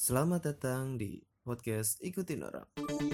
Selamat datang di podcast Ikutin Orang.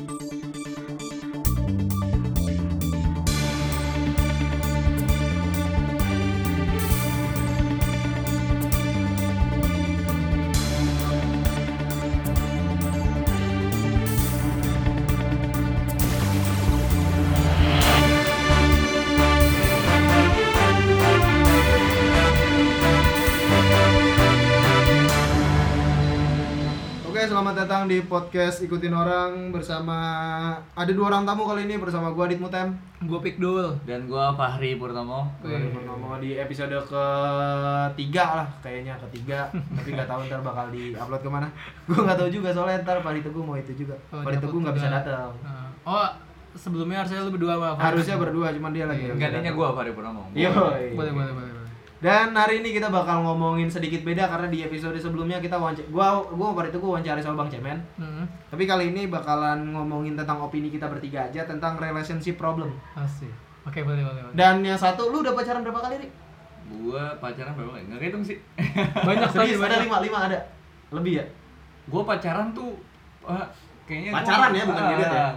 Selamat datang di podcast Ikutin Orang bersama ada dua orang tamu kali ini bersama gua Adit Mutem, gua Pikdul dan gua Fahri Purnomo. Di episode ketiga lah kayaknya tapi nggak tahu ntar bakal di-upload kemana. Gua nggak tahu juga soalnya ntar Fahri Teguh mau itu juga. Fahri Teguh nggak bisa datang. Sebelumnya harusnya lu berdua apa? Harusnya berdua, cuman dia lagi. Gantinya gua Fahri Purnomo. Iya. Boleh. Dan hari ini kita bakal ngomongin sedikit beda karena di episode sebelumnya kita gua Fahri Teguh wawancara sama Bang Cemen. Tapi kali ini bakalan ngomongin tentang opini kita bertiga aja tentang relationship problem. Asik. Oke, boleh. Dan yang satu, lu udah pacaran berapa kali, Rik? Gua pacaran berapa kali? Nggak hitung sih. Banyak sekali, ada 5 ada. Lebih ya? Gua pacaran tuh kayaknya pacaran ya, bukan gedet ya.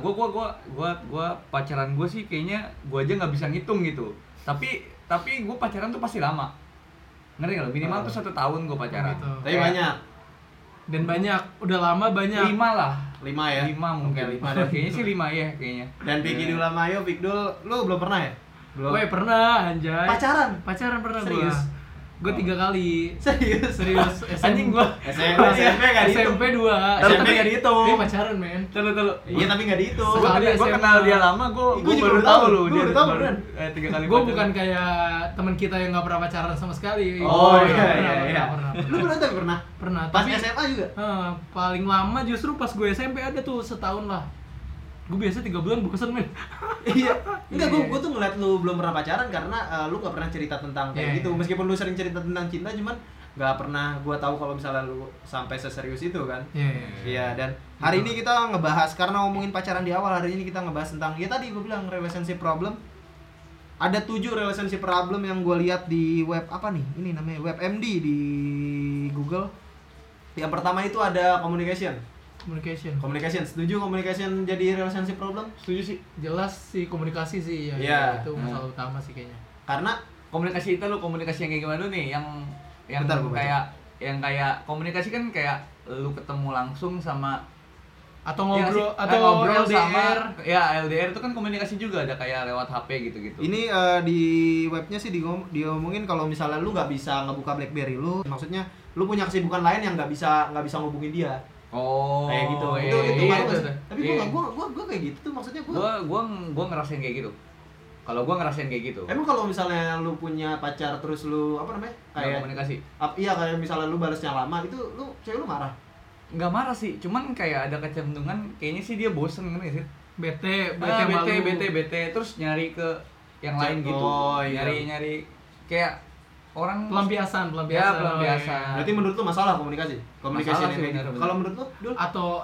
Gua pacaran gua sih kayaknya gua aja nggak bisa ngitung gitu. Tapi gue pacaran tuh pasti lama. Ngerti gak lo? Minimal tuh 1 tahun gue pacaran. Gitu. Tapi banyak. Dan banyak, udah lama banyak. 5 lah. 5 ya? 5 mungkin. 5 kayaknya sih 5 ya kayaknya. Dan Pikdul sama Ayo, Pikdul, lu belum pernah ya? Belum. Woi, pernah anjay. Pacaran pernah gua. Serius? Gua 3 kali. Serius. Anjing gua. SMP enggak dihitung. SMP 2. SMP enggak dihitung. Ini pacaran, men. Telu. Iya, tapi enggak dihitung. Gua kenal dia lama, gua baru tahu lu dia. Baru tahu beneran. 3 kali. Gua bukan kayak teman kita yang enggak pernah pacaran sama sekali. Oh iya. Pernah. Lu pernah? Pernah. Pas Tapi SMA juga? paling lama justru pas gue SMP ada tuh setahun lah. Gue biasa 3 bulan bosan, men. Iya. Enggak, gue tuh ngeliat lu belum pernah pacaran karena lu gak pernah cerita tentang kayak gitu. Meskipun lu sering cerita tentang cinta, cuman gak pernah gue tahu kalau misalnya lu sampai seserius itu kan. Iya. Dan hari ini kita ngebahas, karena ngomongin pacaran di awal, hari ini kita ngebahas tentang, ya tadi gue bilang relationship problem. Ada 7 relationship problem yang gue lihat di web apa nih? Ini namanya WebMD di Google. Yang pertama itu ada communication. Setuju communication jadi relationship problem? Setuju sih. Jelas sih komunikasi sih ya. Iya. Itu masalah utama sih kayaknya. Karena Komunikasi itu komunikasi yang kayak gimana nih? Yang Bentar, gua baca. kayak komunikasi kan kayak lu ketemu langsung sama Atau ngobrol ngobrol LDR. sama LDR itu kan komunikasi juga, ada kayak lewat HP gitu-gitu. ini di webnya sih diomongin kalau misalnya lu nggak bisa ngebuka BlackBerry lu, maksudnya lu punya kesibukan lain yang nggak bisa ngubungin dia. Oh, Kayak gitu. Iya, Itu baru itu. sih. Tapi gua kayak gitu tuh, maksudnya gua ngerasain kayak gitu. Kalau gua ngerasain kayak gitu. Emang kalau misalnya lu punya pacar terus lu apa namanya? Kayak komunikasi. Iya, kayak misalnya lu balasnya lama, itu cewek lu marah. Nggak marah sih, cuman kayak ada kecenderungan kayaknya sih dia bosen kan sih. bete Terus nyari ke yang lain gitu. Oh, iya. Nyari kayak orang pelampiasan. Ya, pelampiasan. Berarti menurut lu masalah komunikasi Masalah yang sih, kayak gitu. benar. Kalau menurut lu, Dul?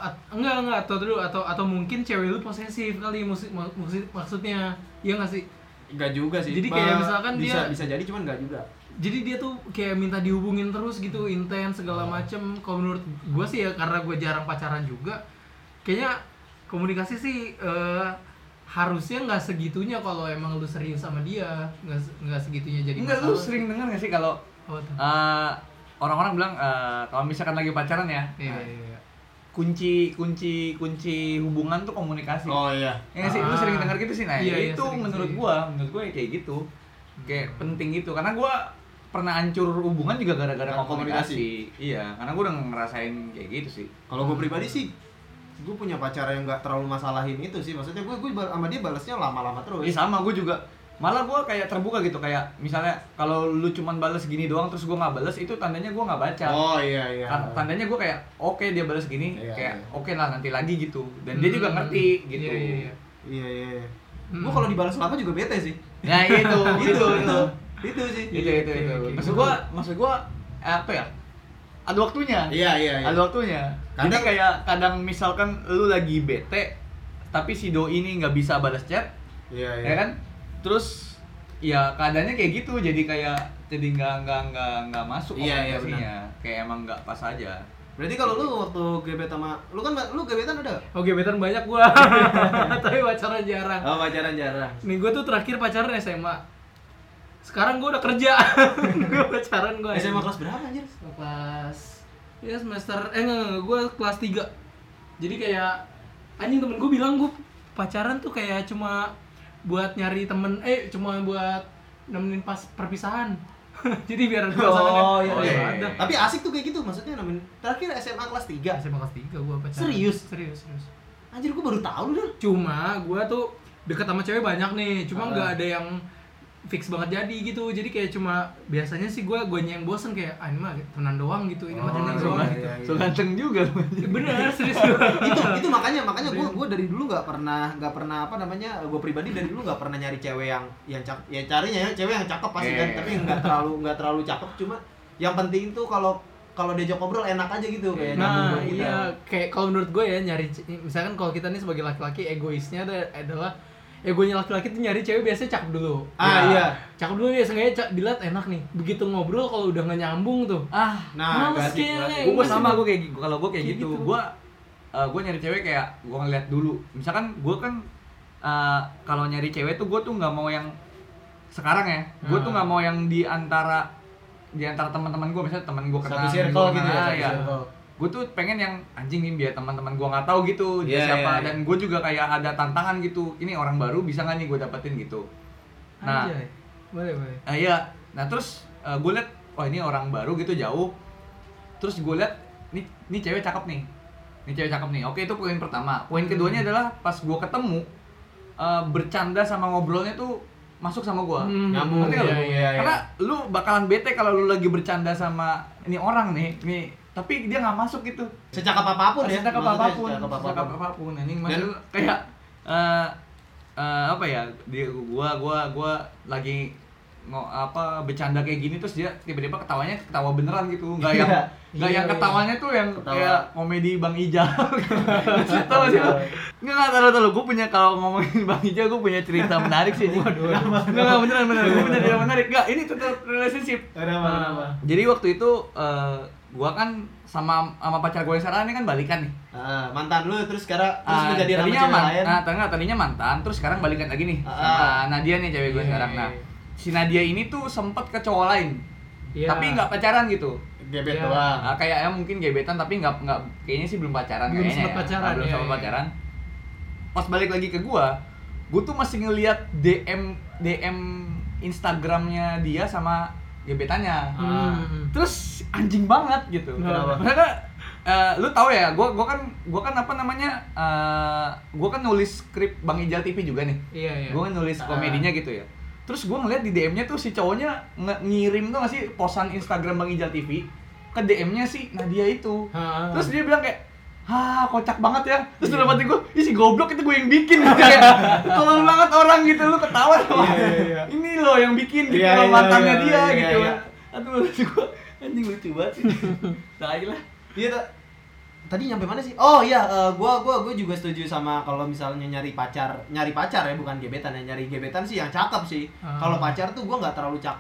Atau mungkin cewek lu posesif kali maksudnya. Iya enggak sih? Enggak juga sih. Jadi kayak misalkan bisa jadi, cuman enggak juga. Jadi dia tuh kayak minta dihubungin terus gitu, intens segala macem. Kalau menurut gua sih ya, karena gua jarang pacaran juga, kayaknya komunikasi sih harusnya nggak segitunya kalau emang lu serius sama dia, nggak segitunya jadi Enggak, masalah. lu sering dengar nggak sih kalau orang-orang bilang kalau misalkan lagi pacaran ya, Iya. kunci hubungan tuh komunikasi. Oh iya. Ya nggak sih, lu sering dengar gitu sih. Nah, Iya, itu sering menurut sih. gua ya kayak gitu. Kayak penting gitu, karena gua pernah hancur hubungan juga gara-gara Karena komunikasi. Iya, karena gua udah ngerasain kayak gitu sih. Kalau gue pribadi sih, gue punya pacar yang nggak terlalu masalahin itu sih. Maksudnya gue sama dia balasnya lama-lama terus. Iya sama, gue juga. Malah gue kayak terbuka gitu, kayak misalnya kalau lu cuman balas gini doang terus gue nggak balas, itu tandanya gue nggak baca. Oh iya. Tandanya gue kayak oke, dia balas gini, Iya, kayak iya. oke lah nanti lagi gitu. Dan dia juga ngerti gitu. Iya. Gue kalau dibalas lama juga bete sih. Nah itu sih. Itu. Maksud gue apa ya? Ada waktunya. Iya. Ada waktunya. Jadi kayak kadang misalkan lu lagi bete, tapi si doi ini nggak bisa balas chat, Iya. ya kan? Terus ya keadaannya kayak gitu, jadi nggak masuk Iya, komunikasinya. Kayak emang nggak pas aja. Berarti kalau lu waktu gebet sama lu gebetan ada gak? Oh, gebetan banyak gua. Tapi pacaran jarang. Oh, pacaran jarang. Nih gua tuh terakhir pacaran SMA. Sekarang gua udah kerja. Gua pacaran gua. SMA kelas berapa anjir? Kelas ya semester enggak, gua kelas 3. Jadi kayak anjing temen gua bilang gua pacaran tuh kayak cuma buat nyari temen, cuma buat nemenin pas perpisahan. Jadi biar ada pasangannya. Iya. Ada. Tapi asik tuh kayak gitu maksudnya nemenin. Terakhir SMA kelas 3. SMA kelas 3 gua pacaran. Serius. Anjir gua baru tahu lu. Cuma gua tuh deket sama cewek banyak nih, cuma nggak ada yang fix banget jadi gitu. Jadi kayak cuma biasanya sih gua yang bosen kayak ini mah temenan doang gitu, ini mah temenan doang. So ganteng juga lu. Bener, serius. itu makanya gua dari dulu nggak pernah apa namanya, gua pribadi dari dulu nggak pernah nyari cewek yang cakep. Ya carinya ya cewek yang cakep pasti kan, tapi nggak terlalu cakep, cuma yang penting tuh kalau diajak ngobrol enak aja gitu kayak Nah, gitu. iya, kayak kalau menurut gue ya nyari misalkan kalau kita nih sebagai laki-laki egoisnya adalah egonya laki-laki tuh nyari cewek biasanya cakep dulu. Iya. Cakep dulu ya, sengaja dilihat enak nih. Begitu ngobrol kalau udah nggak nyambung tuh. Nah, males ganti. kayaknya. Gue sama gue kayak kalau gue kayak gitu. gitu. Gue nyari cewek kayak gue ngeliat dulu. Misalkan gue kan kalau nyari cewek tuh gue tuh nggak mau yang sekarang ya. Gue tuh nggak mau yang di antara teman-teman gue, misalnya teman gue kenal Satu circle gitu ya, satu ya. circle. Gue tuh pengen yang anjing nih biar teman-teman gue nggak tahu gitu dia Yeah, siapa, yeah. dan gue juga kayak ada tantangan gitu, ini orang baru bisa nggak nih gue dapetin gitu. Nah, Anjay. Boleh. iya. Nah terus gue liat, ini orang baru gitu jauh. Terus gue liat, nih cewek cakep nih. Oke, itu poin pertama. Poin keduanya adalah pas gue ketemu, bercanda sama ngobrolnya tuh masuk sama gue. Nyambung. Ngerti nggak lu? Iya. Karena lu bakalan bete kalau lu lagi bercanda sama ini orang nih, tapi dia nggak masuk gitu. Secakep apapun ya. Secakep Maksudnya apapun. Ini maksud kayak apa ya? Gua lagi bercanda kayak gini terus dia tiba-tiba ketawa beneran gitu. Enggak yang ketawanya tuh yang kayak komedi Bang Ijal. Tahu sih lu? Enggak tahu. Gua punya, kalau ngomongin Bang Ijal, gua punya cerita menarik sih. Waduh. Enggak beneran. Gua punya cerita menarik. Enggak, ini tetap relationship. Kenapa? Jadi waktu itu gua kan sama pacar gue yang sekarang ini kan balikan nih. Mantan lu terus sekarang menjadi tadinya lain. tadinya mantan, terus sekarang balikan lagi nih sama Nadia nih cewek gue sekarang. Nah, si Nadia ini tuh sempet ke cowok lain, tapi nggak pacaran gitu. Gebet doang. Kayaknya mungkin gebetan tapi nggak kayaknya sih belum pacaran. Belum Kayaknya sempet pacaran, belum iya, sama iya. pacaran. Pas balik lagi ke gue tuh masih ngeliat DM Instagramnya dia sama gebetannya. Terus anjing banget gitu. Kenapa? Mereka lu tahu ya, gua kan apa namanya, gua kan nulis skrip Bang Ijal TV juga nih. Iya. Gua kan nulis komedinya gitu ya. Terus gua ngeliat di DM-nya tuh si cowoknya ngirim tuh nggak sih posan Instagram Bang Ijal TV ke DM-nya si Nadia itu. Terus dia bilang kayak, kocak banget ya. Terus dalam hati gue, si goblok itu gue yang bikin gitu kayak. Tolong banget orang gitu, lu ketawa loh. Ini loh yang bikin gitu, mantannya dia gitu. Aduh, gue anjing lucu banget sih. Tai lah. Iya, tadi nyampe mana sih? Oh iya, gua juga setuju sama kalau misalnya nyari pacar ya, bukan gebetan ya. Nyari gebetan sih yang cakep sih. Kalau pacar tuh gua nggak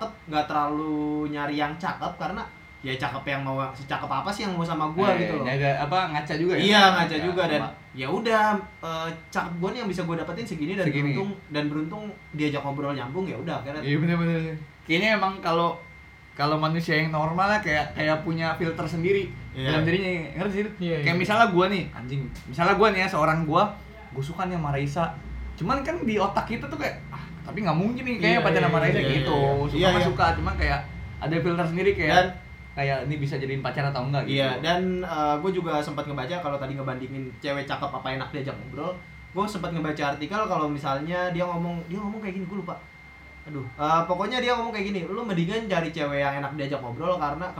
terlalu nyari yang cakep, karena ya cakep yang mau, secakep apa sih yang mau sama gua gitu loh. Ngaca juga ya? Iya, ngaca juga, dan ya udah, cakep gua nih yang bisa gua dapetin segini, dan beruntung diajak ngobrol nyambung, ya udah akhirnya. Iya bener. Kayaknya emang kalau manusia yang normal lah kayak punya filter sendiri dalam dirinya, ngerti sih? Kayak misalnya gue nih, misalnya gue nih ya, seorang gue suka nih sama Raisa, cuman kan di otak kita tuh kayak, tapi nggak mungkin nih kayak pacaran sama Raisa gitu, suka, cuman kayak ada filter sendiri kayak ini bisa jadiin pacar atau enggak gitu. Iya, dan gue juga sempat ngebaca, kalau tadi ngebandingin cewek cakep apa enak diajak ngobrol, gue sempat ngebaca artikel kalau misalnya dia ngomong kayak gini, gue lupa. Pokoknya dia ngomong kayak gini, lu mendingan cari cewek yang enak diajak ngobrol, karena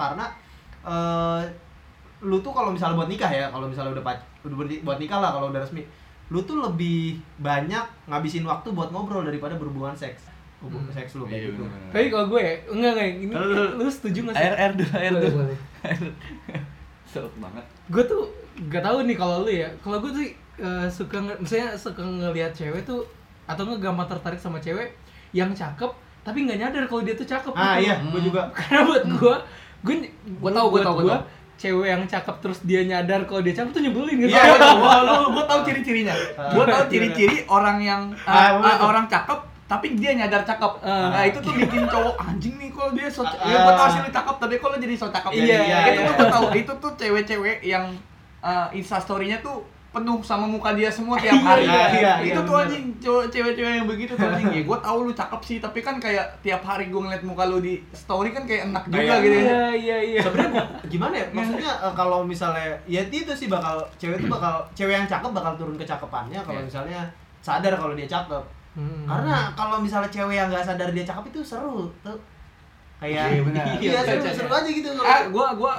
lu tuh kalau misalnya buat nikah ya, kalau misalnya udah buat nikah lah, kalau udah resmi, lu tuh lebih banyak ngabisin waktu buat ngobrol daripada berhubungan seks. Seks lu kayak gitu. Tapi kalau gue enggak ini lu setuju nggak sih? Air dulu. Boleh. Sok banget. Gue tuh nggak tahu nih kalau lu ya. Kalau gue tuh suka ngelihat cewek tuh, atau gampang tertarik sama cewek yang cakep tapi nggak nyadar kalau dia tuh cakep. Iya, gue juga. Karena buat gue tahu cewek yang cakep terus dia nyadar kalau dia cakep tuh nyebelin gitu. Iya, gua tahu ciri-cirinya. Gua tahu ciri-ciri orang yang orang cakep tapi dia nyadar cakep. Nah, itu tuh bikin cowok anjing nih kalau dia ya gua tahu sih lu cakep tapi kalau jadi so cakep. Itu tuh gua tahu. Itu tuh cewek-cewek yang Insta story-nya tuh penuh sama muka dia semua tiap hari. Itu tuh anjing cewek-cewek yang begitu tuh anjing. Ya gua tahu lu cakep sih, tapi kan kayak tiap hari gua ngeliat muka lu di story kan kayak enak juga gitu. Iya. Sebenarnya gimana ya? Maksudnya kalau misalnya ya itu sih cewek yang cakep bakal turun kecakapannya kalau misalnya sadar kalau dia cakep. Karena kalau misalnya cewek yang nggak sadar dia cakep itu seru tuh. Kayak seru aja gitu kalau gua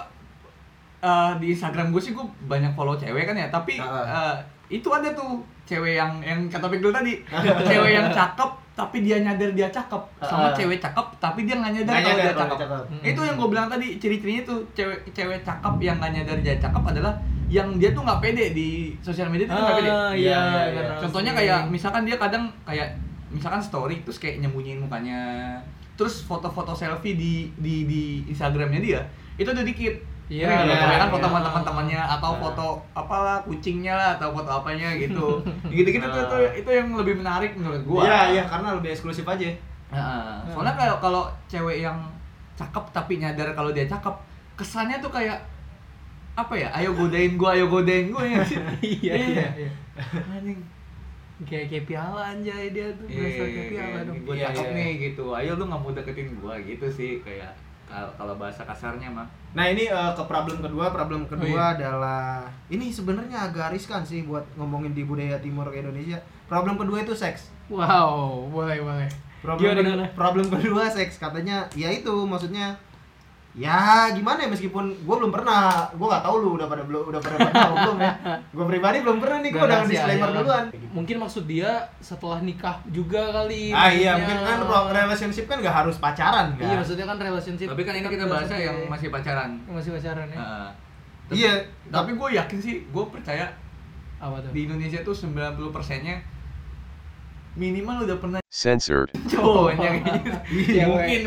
di Instagram gue sih gue banyak follow cewek kan ya, tapi itu ada tuh cewek yang kata topik dulu tadi, cewek yang cakep tapi dia nyadar dia cakep, sama cewek cakep tapi dia nggak nyadar kalau dia cakep. Itu yang gue bilang tadi, ciri-cirinya tuh cewek cakep yang nggak nyadar dia cakep adalah yang dia tuh nggak pede di sosial media, tuh nggak pede. Iya. Contohnya kayak misalkan dia kadang kayak misalkan story terus kayak nyembunyiin mukanya, terus foto-foto selfie di Instagramnya dia itu udah dikit. Kebanyakan foto sama teman-temannya atau foto apalah kucingnya lah atau foto apanya gitu. Gitu-gitu tuh itu yang lebih menarik menurut gua. Iya, karena lebih eksklusif aja. Soalnya kalau cewek yang cakep tapi nyadar kalau dia cakep, kesannya tuh kayak apa ya? Ayo godain gua ya. Iya. Anjing. Kayak piala anjay dia tuh, berasa kayak piala dong. Gua cakep nih gitu. Ayo lu enggak mau deketin gua gitu sih kayak kalau bahasa kasarnya mah. Nah ini ke problem kedua adalah ini sebenarnya agak riskan sih buat ngomongin di budaya timur Indonesia. Problem kedua itu seks. Wow, boleh. Problem kedua seks, katanya ya itu maksudnya ya gimana ya, meskipun gue belum pernah, gue nggak tahu lu udah pada pernah atau belum ya. Gue pribadi belum pernah nih, gue udah disclaimer duluan. Mungkin maksud dia setelah nikah juga kali. Iya, mungkin kan relationship kan nggak harus pacaran kan. Iya, maksudnya kan relationship. Tapi kan ini kita bahasnya yang masih pacaran. Masih pacaran ya. Iya, tapi gue yakin sih, gue percaya apa tuh? Di Indonesia tuh 90%-nya minimal udah pernah censored cowoknya gitu.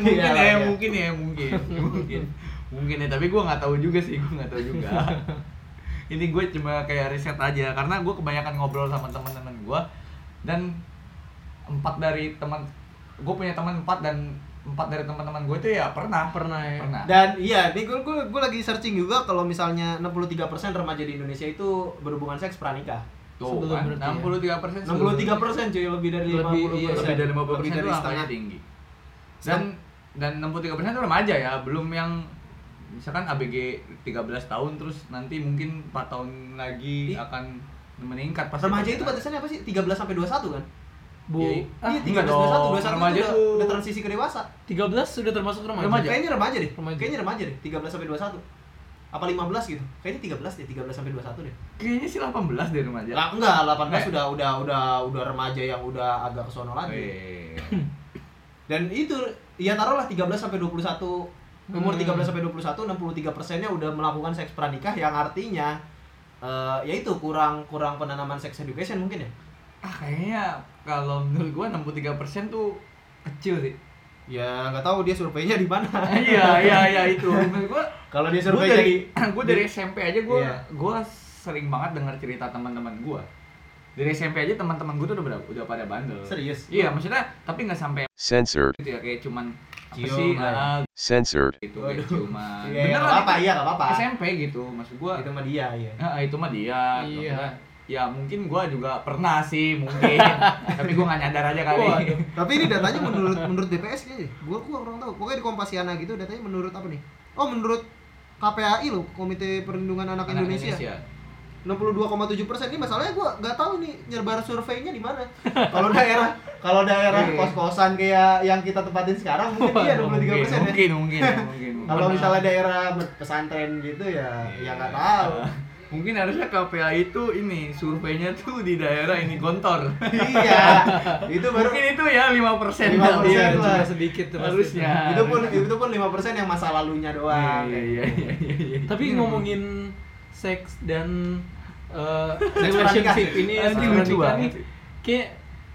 Mungkin ya, tapi gue nggak tahu juga. Ini gue cuma kayak riset aja karena gue kebanyakan ngobrol sama teman-teman gue dan gue punya teman 4 dari teman-teman gue itu ya pernah. Dan iya, nih gue lagi searching juga kalau misalnya 63% remaja di Indonesia itu berhubungan seks pranikah. Tuh kan, 63% cuy, lebih dari 50%. Lebih dari 50% itu angkanya tinggi. Dan 63% itu remaja ya, belum yang misalkan ABG 13 tahun terus nanti mungkin 4 tahun lagi akan meningkat pasti. Remaja itu batasannya apa sih? 13 sampai 21 kan? Iya, 13 21 remaja udah transisi ke dewasa. 13 sudah termasuk remaja. Kayaknya remaja deh. 13 sampai 21. Apa 15 gitu? Kayaknya 13 sampai 21 deh. Kayaknya sih 18 deh remaja. Lah enggak, 18 udah remaja yang udah agak kesono lagi. Dan itu ya taruhlah 13 sampai 21. Umur 13 sampai 21 63%-nya udah melakukan seks pranikah, yang artinya yaitu kurang penanaman sex education mungkin ya. Kayaknya kalau menurut gua 63% tuh kecil sih. Ya nggak tahu dia surveinya di mana. Iya itu. Menurut gua kalau dia survei dari SMP aja gua sering banget dengar cerita teman-teman gua. Dari SMP aja teman-teman gua tuh udah pada bandel. Serius? Iya, maksudnya tapi nggak sampai censored gitu ya, kayak cuman cium censored gitu kayak ciuman. Bener lah, nggak apa-apa. SMP gitu, maksud gua. Itu mah dia ya. Itu mah dia. Iya. Ya mungkin gua juga pernah sih mungkin. Tapi gua nggak nyadar aja kali. Tapi ini datanya menurut DPS kayaknya. Gua kurang tahu. Pokoknya di Kompasiana gitu datanya menurut apa nih? Oh, menurut KPAI loh, Komite Perlindungan Anak Indonesia. 62,7%. Ini masalahnya gua nggak tahu nih nyebar surveinya di mana. Kalau daerah kos-kosan kayak yang kita tempatin sekarang mungkin dia 23% ya. Mungkin. Kalau misalnya daerah pesantren gitu ya nggak tahu. Mungkin harusnya KPAI itu ini surveinya tuh di daerah ini Gontor. Iya. Itu baru mungkin itu ya 5%. 5% Iya, lah. cuma sedikit tuh harusnya. Itu pun 5% yang masa lalunya doang. Iya. Tapi ngomongin seks dan relationship ini lucu banget. Kayak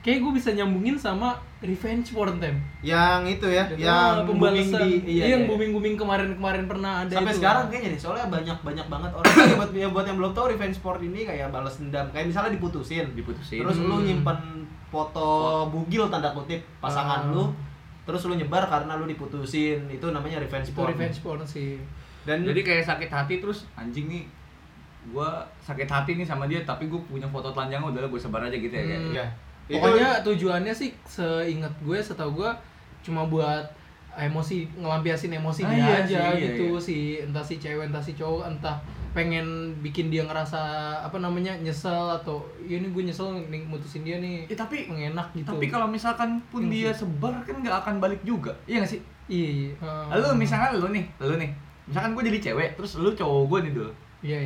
kayak gue bisa nyambungin sama revenge porn tem. Yang itu ya, yang booming yang booming kemarin pernah ada. sampai itu sekarang kayaknya nih, soalnya banyak banget orang buat yang belum tahu revenge porn ini kayak balas dendam. Kayak misalnya diputusin. Terus lu nyimpen foto bugil tanda kutip pasangan lu, terus lu nyebar karena lu diputusin. Itu namanya revenge porn. Itu revenge porn sih. Dan jadi kayak sakit hati terus anjing nih, gua sakit hati nih sama dia tapi gue punya foto telanjang udahlah gue sebar aja gitu ya kayak. Iya. Pokoknya tujuannya sih seingat gue, setahu gue cuma buat ngelampiasin emosi dia aja gitu. Si entah si cewek entah si cowok, entah pengen bikin dia ngerasa nyesel atau ini gue nyesel nih mutusin dia nih. Tapi mengenak gitu. Tapi kalau misalkan pun dia sebar kan nggak akan balik juga. Iya nggak sih? Iya. Lu misalkan lu nih. Misalkan gue jadi cewek terus lu cowok gue nih dulu. Iya.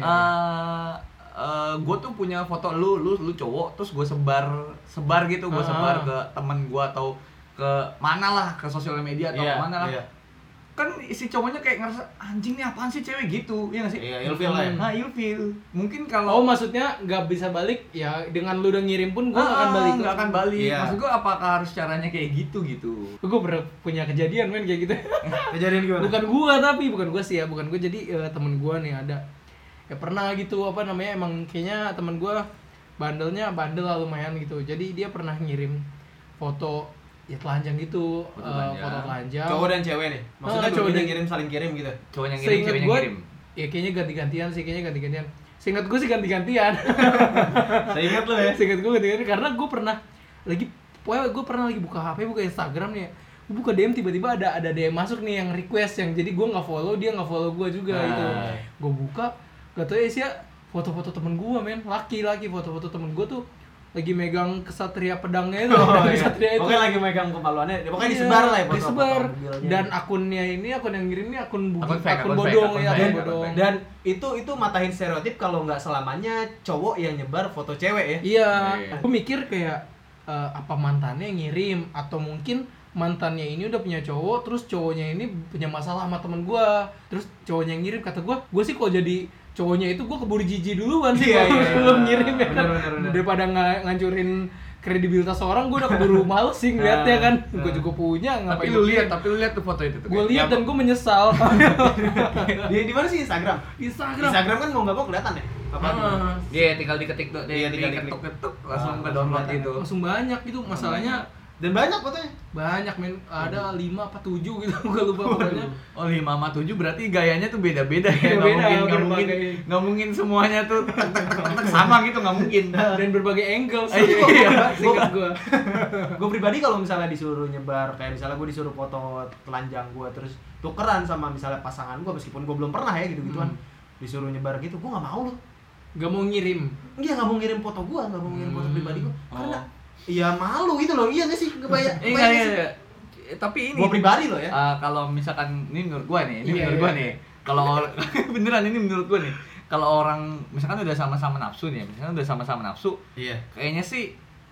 Gue tuh punya foto lu cowok terus gue sebar gitu, gue sebar ke temen gue atau ke mana lah, ke sosial media atau kemana lah. Kan si cowoknya kayak ngerasa anjing nih apaan sih cewek gitu, iya nggak sih? Iya, ilfeel lah ya. Nah, ilfeel. Mungkin kalau maksudnya nggak bisa balik ya, dengan lu udah ngirim pun gue nggak akan balik. Maksud gue apakah harus caranya kayak gitu? Gue pernah punya kejadian men kayak gitu. Kejadian gimana? Bukan gue sih ya, bukan gue, jadi temen gue nih ada ya pernah gitu, emang kayaknya temen gue bandel lah lumayan gitu. Jadi dia pernah ngirim foto ya telanjang gitu, foto telanjang. Cowok dan cewek nih. Maksudnya cowok yang ngirim saling kirim gitu. Cowok yang ngirim, ceweknya ngirim. Ya kayaknya ganti-gantian sih, Seingat gue sih ganti-gantian. Seingat lu ya. Seingat gue ganti-gantian karena gue pernah lagi buka HP, buka Instagram nih. Gue buka DM tiba-tiba ada DM masuk nih yang request, yang jadi gue nggak follow, dia nggak follow gue juga gitu. Gue buka, gak tau ya isinya foto-foto temen gue men, laki foto-foto temen gue tuh lagi megang kesatria pedangnya itu, kesatria itu. Pokoknya lagi megang kepaluannya, pokoknya disebar lah ya foto. Disebar. Dan akun yang ngirim ini akun bodong. Dan itu matahin stereotip kalau nggak selamanya cowok yang nyebar foto cewek ya. Iya. Aku mikir kayak apa mantannya yang ngirim, atau mungkin mantannya ini udah punya cowok, terus cowoknya ini punya masalah sama temen gue, terus cowoknya yang ngirim. Kata gue sih kalau jadi cowoknya itu gue keburu jijik duluan sih belum ngirim ya kan. Daripada ngancurin kredibilitas orang, gue udah keburu males sih ngeliatnya kan. Gue juga punya. Tapi lu lihat tuh foto itu tuh. Gue lihat dan gue menyesal. Di mana sih Instagram kan mau nggak mau kelihatan ya. Dia tinggal diketik tuh, dia ketuk langsung ke download gitu. Langsung banyak gitu masalahnya. Dan banyak fotonya. Banyak men, ada 5 apa 7 gitu, gue lupa pokoknya. Oh 5 sama 7 berarti gayanya tuh beda-beda ya. Nggak mungkin semuanya tuh tek sama gitu, nggak mungkin. Dan berbagai angle sih. Gue pribadi kalau misalnya disuruh nyebar, kayak misalnya gue disuruh foto telanjang gue terus tukeran sama misalnya pasangan gue, meskipun gue belum pernah ya gitu-gituan, disuruh nyebar gitu, gue nggak mau loh. Nggak mau ngirim. Iya, nggak mau ngirim foto gue, nggak mau ngirim foto pribadi gue, karena iya malu gitu loh, iya nggak sih? Kebayang iya. Tapi ini gua pribadi loh ya. Kalau misalkan ini menurut gua nih, Kalau beneran ini menurut gua nih. Kalau orang misalkan udah sama-sama nafsu nih, iya. Kayaknya sih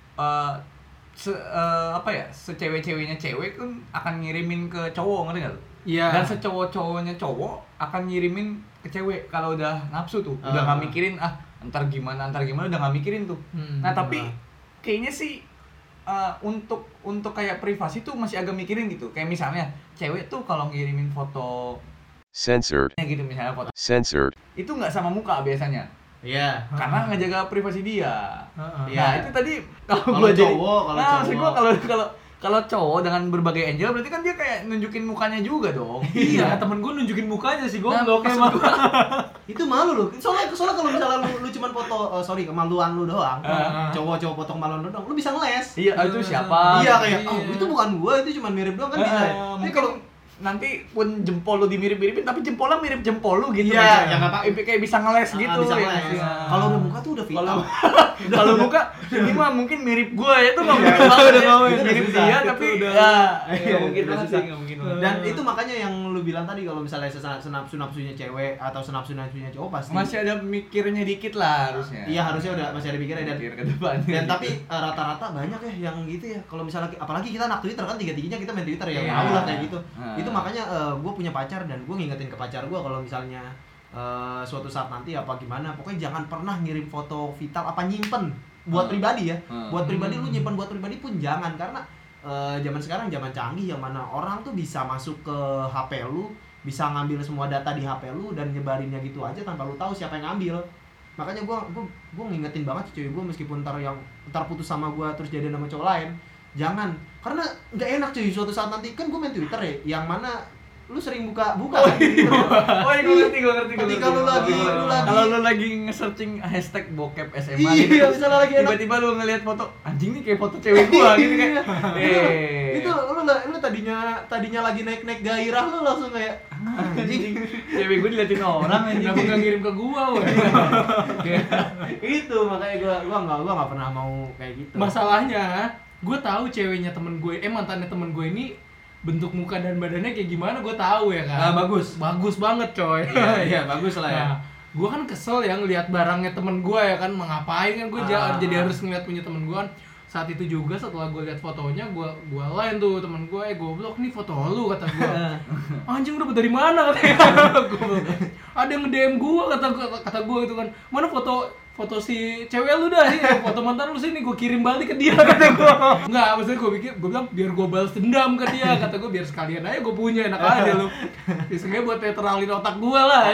secewek-ceweknya cewek kan akan ngirimin ke cowok, ngerti enggak lu? Iya. Dan secowok-cowoknya cowok akan ngirimin ke cewek kalau udah nafsu tuh. Udah enggak mikirin ntar gimana udah enggak mikirin tuh. Nah, tapi kayaknya sih untuk kayak privasi tuh masih agak mikirin gitu. Kayak misalnya cewek tuh kalau ngirimin foto censored gitu, misalnya foto censored itu nggak sama muka biasanya. Iya. Karena ngejaga privasi dia. Nah, itu tadi kalau cowok, kalau cowok dengan berbagai angle berarti kan dia kayak nunjukin mukanya juga dong. Iya, temen gue nunjukin mukanya sih, gue itu malu loh. Soalnya kalau misalnya lu cuman foto kemaluan lu doang. Cowok foto kemaluan lu doang, lu bisa ngeles. Iya, itu siapa? Iya, kayak itu bukan gua, itu cuman mirip doang kan bisa. Tapi kalau nanti pun jempol lu dimirip-miripin tapi jempolnya mirip jempol lu gitu. Iya, yang apa kayak bisa ngeles gitu. Bisa ngeles. Kalau udah muka tuh udah vital. Kalau muka ini mah mungkin mirip gua ya, itu enggak mungkin banget. Mirip dia tapi enggak mungkin banget sih, enggak mungkin. Dan itu makanya yang lu bilang tadi, kalau misalnya senapsu-napsunya cewek atau senapsu-napsunya cowok pasti masih ada mikirnya dikit lah harusnya. Iya, harusnya udah masih ada mikirnya dan tapi rata-rata banyak ya yang gitu ya. Kalau misalnya apalagi kita anak Twitter kan, tiga-tiganya kita main Twitter ya, tahu lah kayak gitu. Itu makanya gue punya pacar dan gue ngingetin ke pacar gue kalau misalnya suatu saat nanti apa gimana, pokoknya jangan pernah ngirim foto vital apa nyimpen buat pribadi ya. Buat pribadi lu nyimpan buat pribadi pun jangan, karena zaman sekarang zaman canggih yang mana orang tuh bisa masuk ke HP lu, bisa ngambil semua data di HP lu dan nyebarinnya gitu aja tanpa lu tahu siapa yang ngambil. Makanya gua ngingetin banget cewek gua, meskipun ntar putus sama gua terus jadi sama cowok lain, jangan, karena nggak enak cuy. Suatu saat nanti kan gua main Twitter ya, yang mana lu sering buka kan gitu. Oh iya, gue ngerti. Ketika lu lagi kalau lu lagi nge-searching hashtag bokep SMA iya, gitu, misalnya lagi enak, tiba-tiba lu ngelihat foto anjing nih kayak foto cewek gua gitu kan. Itu lu tadinya lagi naik gairah, lu langsung kayak anjing, cewek gua diliatin orang anjing. Kenapa nggak ngirim ke gua? itu makanya gua nggak pernah mau kayak gitu. Masalahnya gue tahu ceweknya temen gue, mantannya temen gue ini bentuk muka dan badannya kayak gimana, gue tahu ya kan. Bagus banget coy. iya bagus lah ya. Nah, gue kan kesel yang lihat barangnya temen gue ya kan, mengapain kan gue jadi harus ngeliat punya temen gue kan. Saat itu juga setelah gue lihat fotonya, gue lain tuh temen gue, goblok nih foto lu, kata gue. Anjing lu dapet dari mana, katanya. Ada yang nge-DM gue, kata gue gitu kan, mana foto si cewek lu dah, foto mantan lu sini, gue kirim balik ke dia, kata gue. Enggak, maksudnya gue bilang biar gue balas dendam ke dia, kata gue, biar sekalian aja gue punya, enak aja lu. Biasanya buat netralin otak gue lah.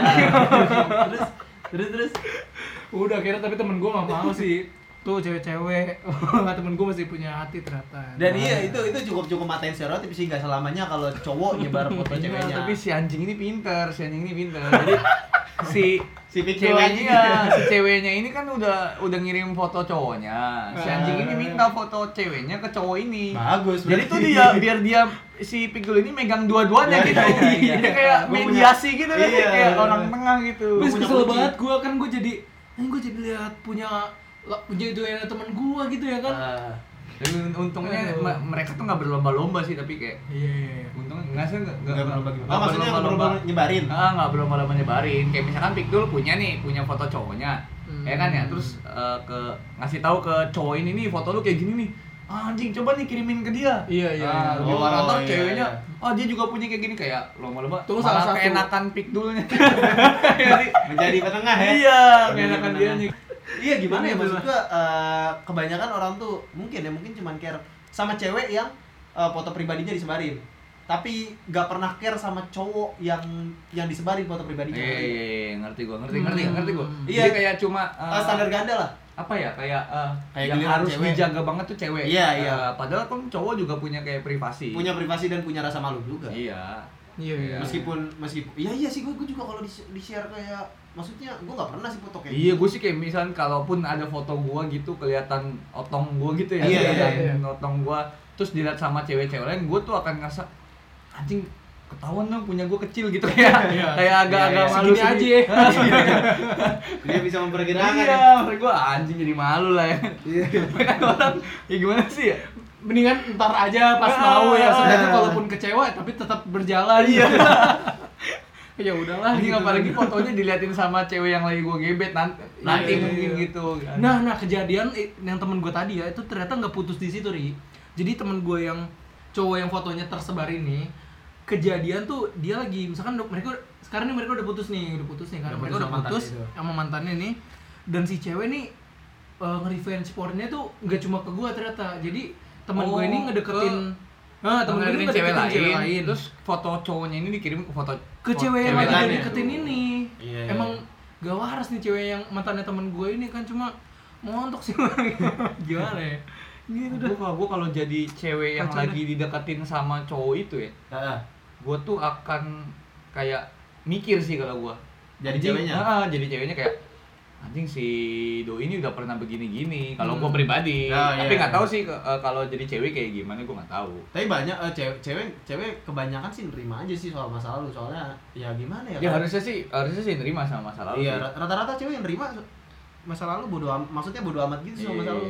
terus Udah akhirnya, tapi temen gue gak mau sih. Tuh cewek-cewek, temen gue masih punya hati ternyata. Dan iya, itu cukup matain stereotip sih, nggak selamanya kalau cowok nyebar foto ceweknya. Tapi si anjing ini pinter. Jadi si ceweknya ini kan udah ngirim foto cowoknya. Si anjing ini minta foto ceweknya ke cowok ini. Bagus. Jadi tuh biar dia si Pikul ini megang dua-duanya gitu. Jadi kayak mediasi gitu kan, kayak orang tengah gitu. Terus kesel banget gue jadi lihat punya itu yang temen gue gitu ya kan. Dan untungnya mereka tuh nggak berlomba-lomba sih, tapi kayak iya. untungnya nggak berlomba gimana? Maksudnya berlomba nyebarin? Nggak berlomba nyebarin. Kayak misalkan Pikul punya foto cowoknya, ya kan ya, terus ngasih tahu ke cowok ini nih, foto lu kayak gini nih. Anjing, coba nih kirimin ke dia. Iya. Gimana ntar ceweknya, dia juga punya kayak gini, kayak lomba-lomba. Tunggu, salah satu keenakan Pikdulnya. Menjadi penengah ya? Iya, keenakan dia nih. Iya, gimana ya, maksud gua kebanyakan orang tuh mungkin cuman care sama cewek yang foto pribadinya disebarin, tapi nggak pernah care sama cowok yang disebarin foto pribadinya. Ngerti gua. Iya, jadi kayak cuma standar ganda lah. Apa ya, kayak yang giliran harus cewek dijaga banget tuh cewek. Iya. Padahal kan cowok juga punya kayak privasi. Punya privasi dan punya rasa malu juga. Iya. Meskipun iya sih, gue juga kalau di-share kayak, maksudnya gue nggak pernah sih foto kayak iya, gue sih kayak misalnya kalaupun ada foto gue gitu kelihatan otong gue gitu ya, iya. Otong gue terus dilihat sama cewek-cewek lain, gue tuh akan ngerasa anjing ketahuan dong punya gue kecil gitu ya. Kayak agak malu aja. Dia bisa memperkirakan. Iya, gue anjing jadi malu lah ya. Iya. Orang ya gimana sih ya? Mendingan ntar aja pas mau ya, sebenarnya kalaupun kecewa tapi tetap berjalan. Iya. Ya udahlah. Ini gitu. apalagi fotonya diliatin sama cewek yang lagi gue gebet nanti mungkin gitu. Nah kejadian yang temen gue tadi ya, itu ternyata nggak putus di situ, Ri. Jadi temen gue yang cowok yang fotonya tersebar ini, kejadian tuh dia lagi misalkan mereka udah putus nih kan, mereka udah putus sama mantannya nih, dan si cewek nih nge-revenge pornnya tuh nggak cuma ke gue ternyata. Jadi temen gue ini ngedeketin temen gue ini cewek lain. Terus foto cowoknya ini dikirim ke cewek yang lagi deketin ini. Iya. Emang gak waras nih cewek yang mantannya temen gue ini kan, cuma montok sih. Gimana ya? Gitu dah. Gue kalau jadi cewek yang lagi dideketin sama cowok itu ya, gue tuh akan kayak mikir sih kalau gue. Jadi ceweknya kayak anjing si doi ini udah pernah begini-gini. Kalau gue pribadi, tapi nggak tahu sih kalau jadi cewek kayak gimana, gue nggak tahu. Tapi banyak cewek kebanyakan sih nerima aja sih soal masa lalu, soalnya ya gimana ya? Ya harusnya sih nerima sama masa lalu. Iya, rata-rata cewek yang nerima masa lalu maksudnya bodo amat gitu sama masa lalu.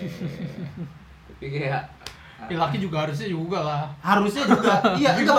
Tapi kayak laki juga harusnya lah. Harusnya juga. Iya, enggak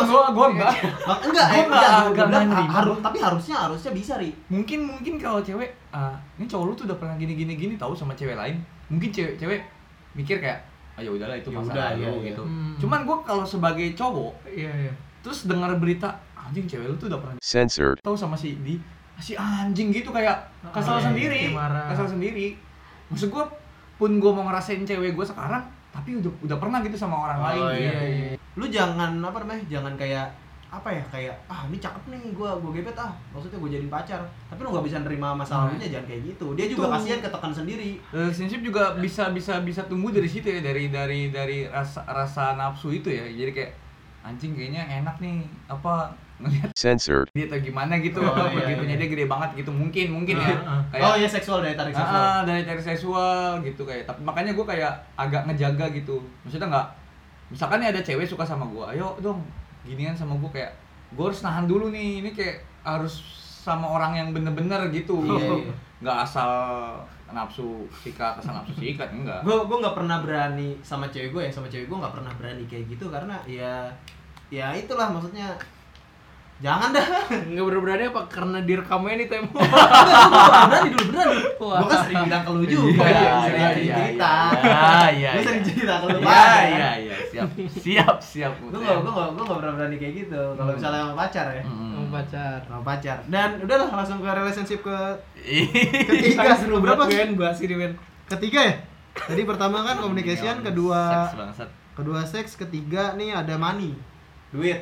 tapi harusnya bisa, Ri. Mungkin kalau cewek ini cowok lu tuh udah pernah gini tahu sama cewek lain. Mungkin cewek mikir kayak ya udahlah itu masa lalu gitu. Cuman gua kalau sebagai cowok, terus dengar berita anjing cewek lu tuh udah pernah censored tahu sama si anjing gitu, kayak kesal sendiri. Maksud gua pun gue mau ngerasain cewek gue sekarang, tapi udah pernah gitu sama orang lain. Iya. Lu jangan jangan kayak kayak ini cakep nih, gue gebet maksudnya gue jadiin pacar, tapi lu nggak bisa nerima masa lalunya, jangan kayak gitu. Dia juga kasihan, ketekan sendiri. Relationship juga bisa tumbuh dari situ ya, dari rasa nafsu itu ya. Jadi kayak anjing kayaknya enak nih ngelihat Censored. dia atau gimana gitu, begitunya dia gede banget gitu, mungkin ya. Kayak, seksual, daya tarik seksual. Dari tarik seksual gitu kayak. Tapi makanya gue kayak agak ngejaga gitu. Maksudnya nggak, misalkan nih ada cewek suka sama gue, ayo dong ginian sama gue, kayak gue harus nahan dulu nih, ini kayak harus sama orang yang bener-bener gitu. Nggak asal nafsu sikat enggak. Gue nggak pernah berani sama cewek gue nggak pernah berani kayak gitu, karena ya itulah maksudnya. Jangan dah. Nggak berani apa? Karena direkamnya nih Temo. Berani. Gue kan sering bilang ke lu juga. Sering cerita. Gue sering cerita ke lu. Iya. Siap. Gue nggak pernah berani kayak gitu. Kalau misalnya sama pacar ya. Sama pacar. Dan udahlah, langsung ke relationship Ketiga. Seru berapa sih? Ketiga ya. Jadi pertama kan communication, kedua seks, ketiga nih ada money. Duit.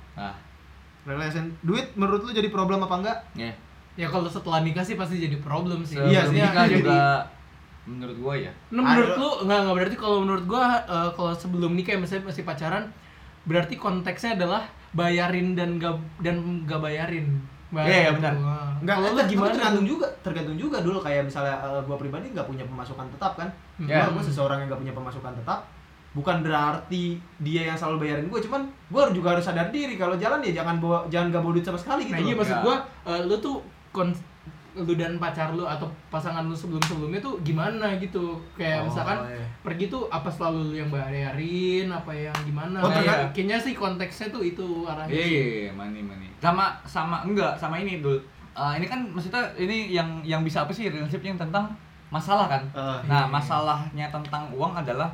Duit menurut lu jadi problem apa enggak? Ya kalau setelah nikah sih pasti jadi problem sih. Iya, nikah juga menurut gua ya. Menurut lu enggak berarti kalau menurut gua kalau sebelum nikah misalnya masih pacaran, berarti konteksnya adalah bayarin dan enggak bayarin. Iya, benar. Enggak, kalau gimana tergantung juga dulu, kayak misalnya gua pribadi enggak punya pemasukan tetap kan. Gua seseorang yang enggak punya pemasukan tetap. Bukan berarti dia yang selalu bayarin gue, cuman gue juga harus sadar diri kalau jalan ya jangan gak bawa duit sama sekali gitu. Nah, iya maksud gue, lu tuh lu dan pacar lu atau pasangan lu sebelumnya tuh gimana gitu. Kayak misalkan pergi tuh apa selalu lu yang bayarin, apa yang gimana. Kayaknya sih konteksnya tuh itu arahnya. Iya, money. Sama ini dulu. Ini kan maksudnya ini yang bisa apa sih relationship yang tentang masalah kan. Masalahnya tentang uang adalah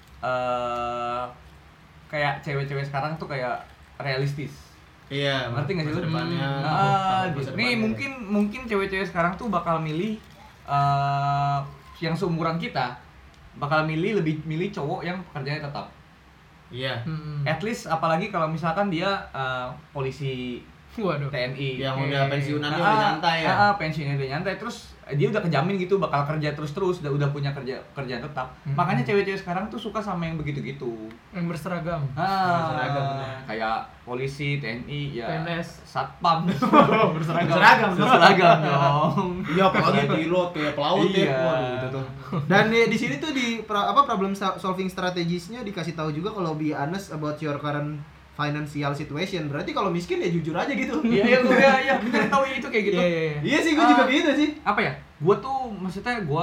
kayak cewek-cewek sekarang tuh kayak realistis. Iya, ngerti nggak sih lu? Nih mungkin cewek-cewek sekarang tuh bakal milih yang seumuran kita, bakal milih cowok yang pekerjaannya tetap. Iya. At least apalagi kalau misalkan dia polisi, TNI yang udah pensiunannya udah nyantai ya. Pensiunnya udah nyantai, terus dia udah kejamin gitu bakal kerja terus udah punya kerjaan tetap. Makanya cewek-cewek sekarang tuh suka sama yang begitu-gitu, yang berseragam. Berseragam benar. Kayak polisi, TNI, ya PNS, satpam berseragam dong. Iya, apalagi pilot kayak pelaut ya. Waduh, itu tuh. Dan di sini tuh problem solving strategiesnya dikasih tahu juga, kalau be honest about your current financial situation. Berarti kalau miskin ya jujur aja gitu. Iya, bener tahu itu kayak gitu. Iya sih, gue juga gitu sih. Apa ya? Gue tuh maksudnya gue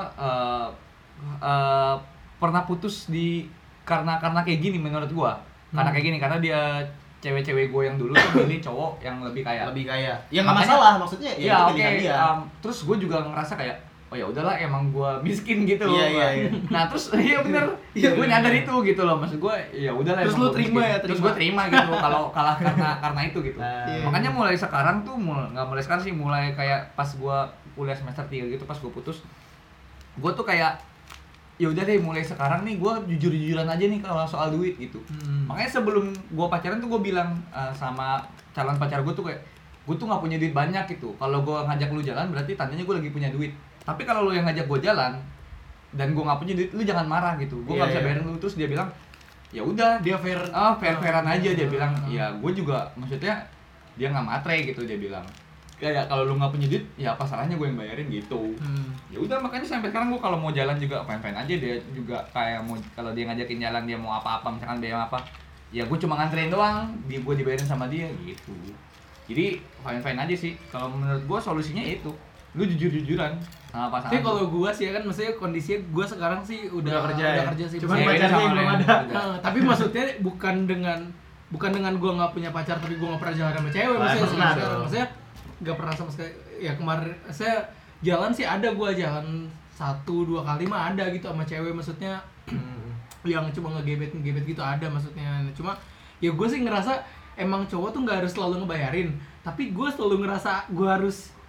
pernah putus karena kayak gini menurut gue. Karena kayak gini, karena dia cewek-cewek gue yang dulu tuh milih cowok yang lebih kaya. Ya nggak masalah, maksudnya ya itu pilihan dia. Terus gue juga ngerasa kayak oh ya udahlah, emang gue miskin gitu. Iya. Nah terus iya bener, gue nyadar itu gitu loh, maksud gue ya udahlah. Terus lu terima ya? Terus gue terima gitu kalau kalah karena itu gitu. Makanya mulai sekarang tuh nggak mulai sekarang sih, mulai kayak pas gue kuliah semester 3 gitu, pas gue putus, gue tuh kayak ya udah deh, mulai sekarang nih gue jujur-jujuran aja nih kalau soal duit gitu. Makanya sebelum gue pacaran tuh gue bilang sama calon pacar gue tuh kayak, gue tuh nggak punya duit banyak gitu. Kalau gue ngajak lu jalan berarti tandanya gue lagi punya duit. Tapi kalau lu yang ngajak gue jalan dan gue nggak punya duit, lu jangan marah gitu. Gue nggak bisa bayarin lu. Terus dia bilang, ya udah dia fair-fairan aja. Dia bilang, ya gue juga maksudnya dia nggak matre gitu. Dia bilang kayak kalau lu nggak punya duit, ya apa salahnya gue yang bayarin gitu. Ya udah, makanya sampai sekarang gue kalau mau jalan juga fine-fine aja. Dia juga kayak mau, kalau dia ngajakin jalan, dia mau apa-apa misalkan dia apa, ya gue cuma nganterin doang, gue dibayarin sama dia gitu. Jadi fine-fine aja sih. Kalau menurut gue solusinya itu, lu jujur-jujuran sama pasangan. Tapi kalau gue sih kan, maksudnya kondisinya gue sekarang sih udah kerja sih. Cuman pacarnya yang belum ada. Tapi maksudnya bukan dengan gue nggak punya pacar tapi gue nggak pernah jalan sama cewek. Maksudnya nggak pernah sama sekali. Ya kemarin saya jalan sih ada, gue jalan 1-2 kali mah ada gitu sama cewek, maksudnya yang cuma ngegebet gitu ada maksudnya. Cuma ya gue sih ngerasa emang cowok tuh nggak harus selalu ngebayarin, tapi gue selalu ngerasa gue harus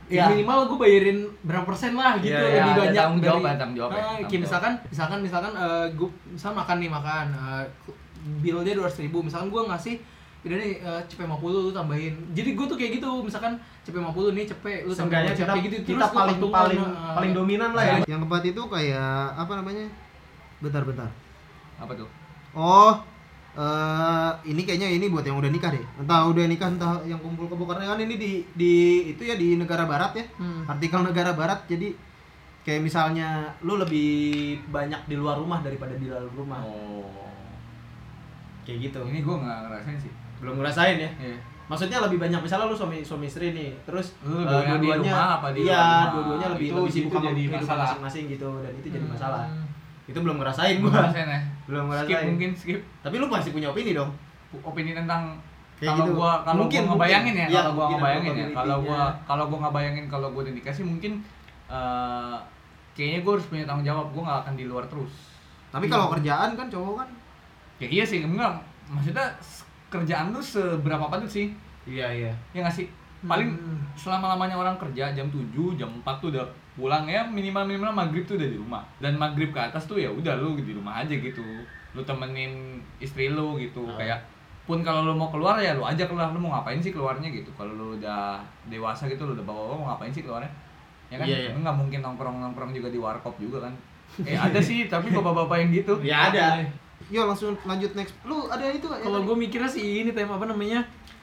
Ya minimal gue bayarin berapa persen lah gitu, lebih banyak tanggung jawab kayak misalkan gue makan bill dia 200.000, misalkan gue ngasih udah nih CP50 lu tambahin. Jadi gue tuh kayak gitu, misalkan CP50 nih CP lu tambahin CP gitu, kita paling dominan lah ya. Yang keempat itu kayak apa namanya? Bentar. Apa tuh? Oh, ini kayaknya ini buat yang udah nikah deh. Entah udah nikah entah yang kumpul kebo, karena kan ini di itu ya di negara barat ya. Artikel negara barat. Jadi kayak misalnya lu lebih banyak di luar rumah daripada di dalam rumah. Oh. Kayak gitu. Ini gue nggak ngerasain sih. Belum ngerasain ya? Iya. Maksudnya lebih banyak, misalnya lu suami istri nih, terus dua-duanya di rumah apa di iya, rumah? dua-duanya lebih sibuk sama kehidupan masing-masing gitu, dan itu jadi masalah. Itu belum ngerasain gua. Ngerasain ya? Belum ngerasain. Skip. Tapi lu pasti punya opini dong. Opini tentang kayak gitu. kalau gua ngebayangin ya, kalau gua ngebayangin kalau gua udah dikasih mungkin kayaknya gua harus punya tanggung jawab, gua nggak akan di luar terus. Tapi kalau kerjaan kan cowok kan ya iya sih, enggak maksudnya kerjaan tuh seberapa apa tuh sih? Iya. Ya nggak sih? Paling selama-lamanya orang kerja jam 7, jam 4 tuh udah pulang ya, minimal maghrib tuh udah di rumah. Dan maghrib ke atas tuh ya udah lu di rumah aja gitu. Lu temenin istri lu gitu. Kayak pun kalau lu mau keluar ya lu ajak lah, lu mau ngapain sih keluarnya gitu. Kalau lu udah dewasa gitu, lu udah bawa-bawa mau ngapain sih keluarnya? Ya kan? Iya. Lu nggak mungkin nongkrong juga di warkop juga kan. Ada sih, tapi bapak-bapak yang gitu. Ya ada. Yo langsung lanjut next. Lu ada itu gak? Kalau gue mikirnya sih ini tema apa namanya,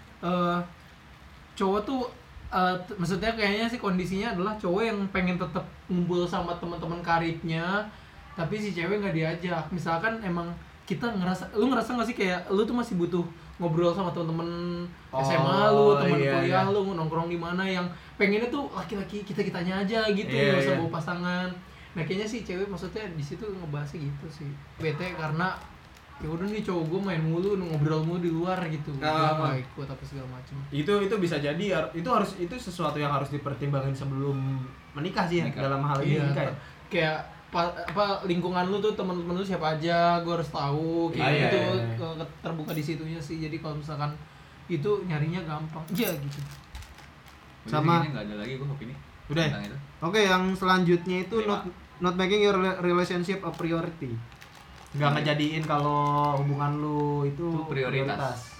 cowok tuh maksudnya kayaknya sih kondisinya adalah cowok yang pengen tetap ngumpul sama teman-teman karibnya, tapi si cewek nggak diajak. Misalkan emang lu ngerasa nggak sih kayak lu tuh masih butuh ngobrol sama teman-teman SMA lu, teman kuliah lu, nongkrong di mana yang pengennya tuh laki-laki kita-kitanya aja gitu, nggak usah bawa pasangan. Nah kayaknya sih cewek maksudnya di situ ngebahasnya gitu sih. Bete karena ya udah nih cowok gue main mulu, ngobrol mulu di luar gitu, nggak ikut apa segala macam. Itu bisa jadi itu sesuatu yang harus dipertimbangkan sebelum menikah sih ya, dalam hal ini nikah ya. Kayak apa lingkungan lu tuh, teman-teman lu siapa aja, gue harus tahu kayak gitu. Terbuka di situnya sih. Jadi kalau misalkan itu nyarinya gampang aja gitu. Sama nggak ada lagi gue opini. Udah. Oke, yang selanjutnya itu not making your relationship a priority. Nggak ngejadiin kalau hubungan lu itu prioritas.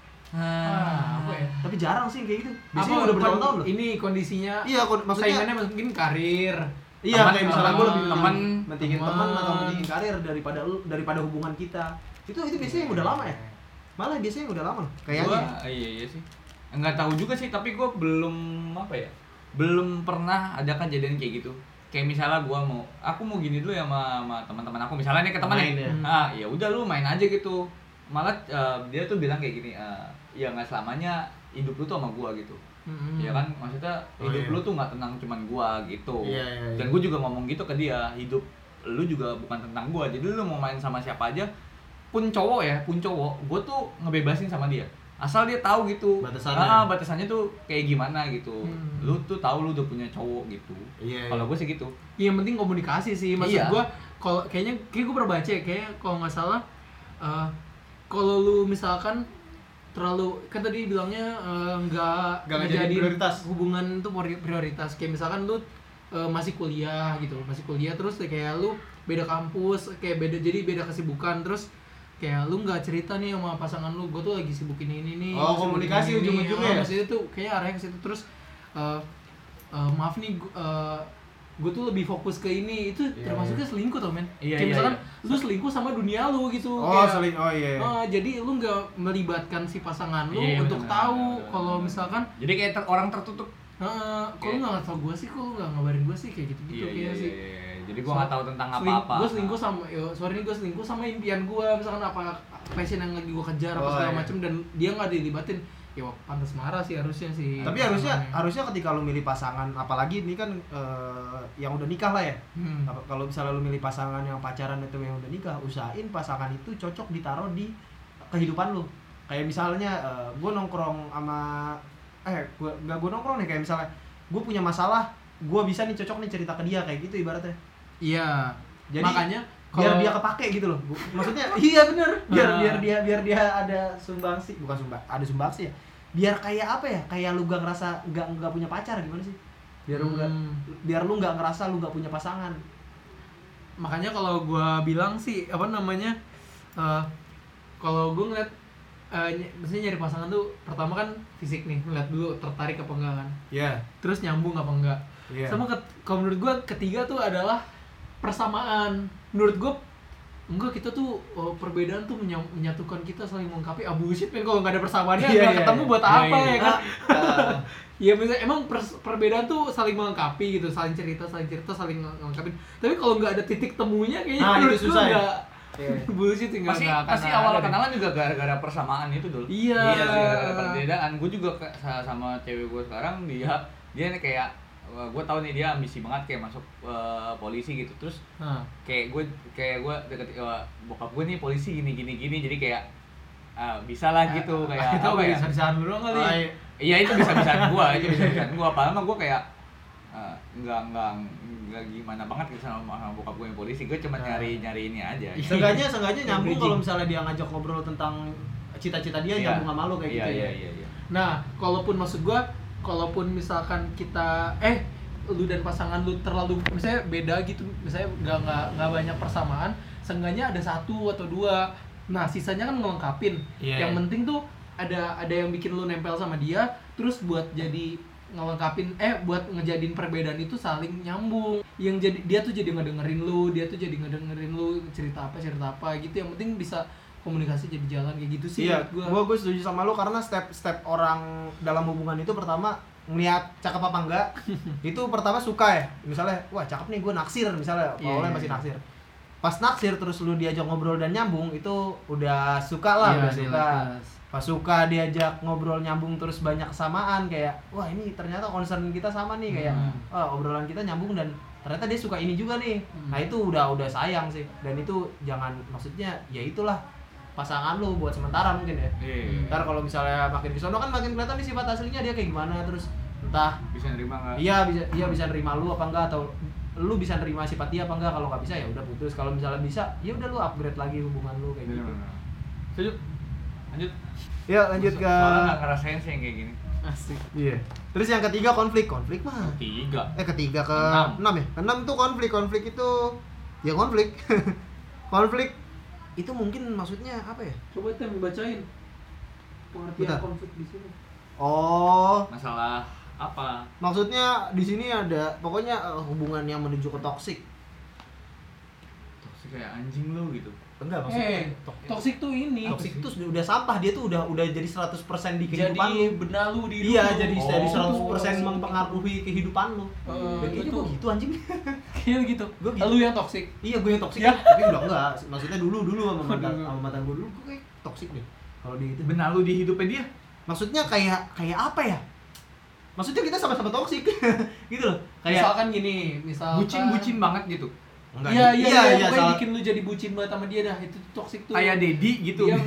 Apa ya? Tapi jarang sih kayak gitu. Biasanya udah bertahun-tahun loh. Ini kondisinya. Iya, maksudnya saingannya mungkin karir. Iya, kayak misalnya gue lebih mentingin teman atau mentingin karir daripada hubungan kita. Itu biasanya yang udah lama ya. Malah biasanya yang udah lama kayaknya. Iya sih. Enggak tahu juga sih, tapi gue belum pernah ada kejadian kayak gitu. Kayak misalnya aku mau gini dulu ya sama teman-teman aku, misalnya nih ke teman ya udah lu main aja gitu. Malah dia tuh bilang kayak gini, ya nggak selamanya hidup lu tuh sama gua gitu. Ya kan, maksudnya hidup lu tuh nggak tentang cuman gua gitu. Dan gua juga ngomong gitu ke dia, hidup lu juga bukan tentang gua. Jadi lu mau main sama siapa aja, pun cowok, gua tuh ngebebasin sama dia. Asal dia tahu gitu batasannya tuh kayak gimana gitu. Lu tuh tahu lu udah punya cowok gitu. Kalau gue sih gitu. Yang penting komunikasi sih. Maksud gue kalau kayak gue pernah baca kayak kalau nggak salah kalau lu misalkan terlalu, kan tadi bilangnya nggak jadi hubungan itu prioritas. Kayak misalkan lu masih kuliah terus kayak lu beda kampus, kayak beda kesibukan, terus kayak lu nggak cerita nih sama pasangan lu, gue tuh lagi sibuk ini nih. Komunikasi ujung-ujungnya. Maksudnya tuh kayaknya arahnya ke situ. Terus maaf nih, gue tuh lebih fokus ke ini. Itu termasuknya selingkuh tau men. Kayak misalkan lu selingkuh sama dunia lu gitu. Jadi lu nggak melibatkan si pasangan lu untuk tahu kalau misalkan. Jadi kayak orang tertutup. Kok lu nggak tau gue sih, kok lu nggak ngabarin gue sih, kayak gitu kayak sih. Jadi gue nggak tahu tentang apa-apa. Gue selingkuh sama impian gue, misalkan apa passion yang lagi gue kejar apa segala macem, dan dia nggak dilibatin. Ya pantas marah sih harusnya sih. Tapi harusnya ketika lu milih pasangan, apalagi ini kan yang udah nikah lah ya. Kalau misalnya lu milih pasangan yang pacaran itu yang udah nikah, usahain pasangan itu cocok ditaruh di kehidupan lu. Kayak misalnya gue nongkrong sama gue nongkrong nih, kayak misalnya gue punya masalah, gue bisa nih cocok nih cerita ke dia, kayak gitu ibaratnya. Iya. Jadi makanya biar dia kepake gitu loh. Maksudnya iya bener. Biar dia ada sumbangsi, ada sumbangsi ya. Biar kayak apa ya? Kayak lu gak ngerasa gak punya pacar, gimana sih? biar lu nggak ngerasa lu nggak punya pasangan. Makanya kalau gue bilang sih kalau gue ngeliat maksudnya nyari pasangan tuh pertama kan fisik nih, ngeliat dulu tertarik apa enggak kan. Terus nyambung apa enggak. Sama kalau menurut gue ketiga tuh adalah persamaan. Menurut gue enggak, kita tuh perbedaan tuh menyatukan kita, saling melengkapi. Bullshit men, kalau nggak ada persamaannya nggak ketemu buat apa ya kan. Ya misalnya emang perbedaan tuh saling melengkapi gitu, saling cerita saling melengkapi. Tapi kalau nggak ada titik temunya kayaknya menurut gue nggak. Bullshit sih, pasti awal kenalan juga gara-gara persamaan itu dulu. Iya gara-gara perbedaan. Gue juga sama cewek gue sekarang, dia nih kayak gue tahu nih dia ambisi banget kayak masuk polisi gitu. Terus kayak gue deket bokap gue nih polisi gini jadi kayak bisa lah gitu kayak itu apa ya, bisa-bisaan lu doang kali. Iya itu bisa-bisaan gue apalagi gue kayak nggak gimana banget gitu sama bokap gue yang polisi. Gue cuma nyari ini aja. Seenggaknya nyambung kalau misalnya dia ngajak ngobrol tentang cita-cita dia, nyambung sama lu kayak gitu ya. Iya. Nah, kalaupun misalkan kita lu dan pasangan lu terlalu misalnya beda gitu, misalnya nggak banyak persamaan, seenggaknya ada satu atau dua. Nah, sisanya kan ngelengkapin. Yang penting tuh ada yang bikin lu nempel sama dia, terus buat jadi ngelengkapin buat ngejadiin perbedaan itu saling nyambung. Yang jadi dia tuh jadi ngedengerin lu cerita apa gitu. Yang penting bisa komunikasi jadi jalan kayak gitu sih. Iya, gue setuju sama lu karena step orang dalam hubungan itu pertama ngeliat cakep apa enggak. Itu pertama suka ya. Misalnya, wah cakep nih, gue naksir misalnya. Awalnya masih naksir. Pas naksir terus lu diajak ngobrol dan nyambung, itu udah suka lah, udah suka. Pas suka diajak ngobrol nyambung terus banyak kesamaan, kayak wah ini ternyata concern kita sama nih, kayak obrolan kita nyambung dan ternyata dia suka ini juga nih. Nah itu udah sayang sih. Dan itu jangan, maksudnya ya itulah pasangan lu buat sementara mungkin ya. Ntar kalau misalnya makin disono kan makin kelihatan nih sifat aslinya dia kayak gimana, terus entah bisa nerima nggak? Iya bisa nerima lu apa enggak, atau lu bisa nerima sifat dia apa enggak. Kalau nggak bisa ya udah putus. Kalau misalnya bisa ya udah lu upgrade lagi hubungan lu kayak gitu. Setuju. Lanjut. Ya lanjut ke. Soalnya nggak ngerasain sih yang kayak gini. Asik. Iya. Terus yang ketiga konflik mah. Ketiga ke 6 ya. 6 tuh konflik itu ya konflik. Konflik itu mungkin maksudnya apa ya? Coba Tem bacain pengertian konflik di sini. Masalah apa? Maksudnya di sini ada pokoknya hubungan yang menuju ke toksik. Toksik kayak anjing lu gitu. Enggak maksudnya. Toksik tuh ini. Toksik itu udah sampah, dia tuh udah jadi 100% di kehidupan lu. Jadi benalu di hidup. Iya, jadi 100% mempengaruhi kehidupan lu. Kayaknya gua gitu anjing. Iya gitu. Lu yang toksik. Iya, gue yang toksik. Tapi udah enggak. Maksudnya dulu sama mantan gue dulu gue kayak toksik deh. Kalau dia gitu. Benalu di hidupnya dia. Maksudnya kayak apa ya? Maksudnya kita sama-sama toksik. Gitu loh. Kayak misalkan gini, bucin banget gitu. Iya, pokoknya bikin lu jadi bucin banget sama dia dah. Itu toksik tuh. Kayak Dedi gitu. Iya.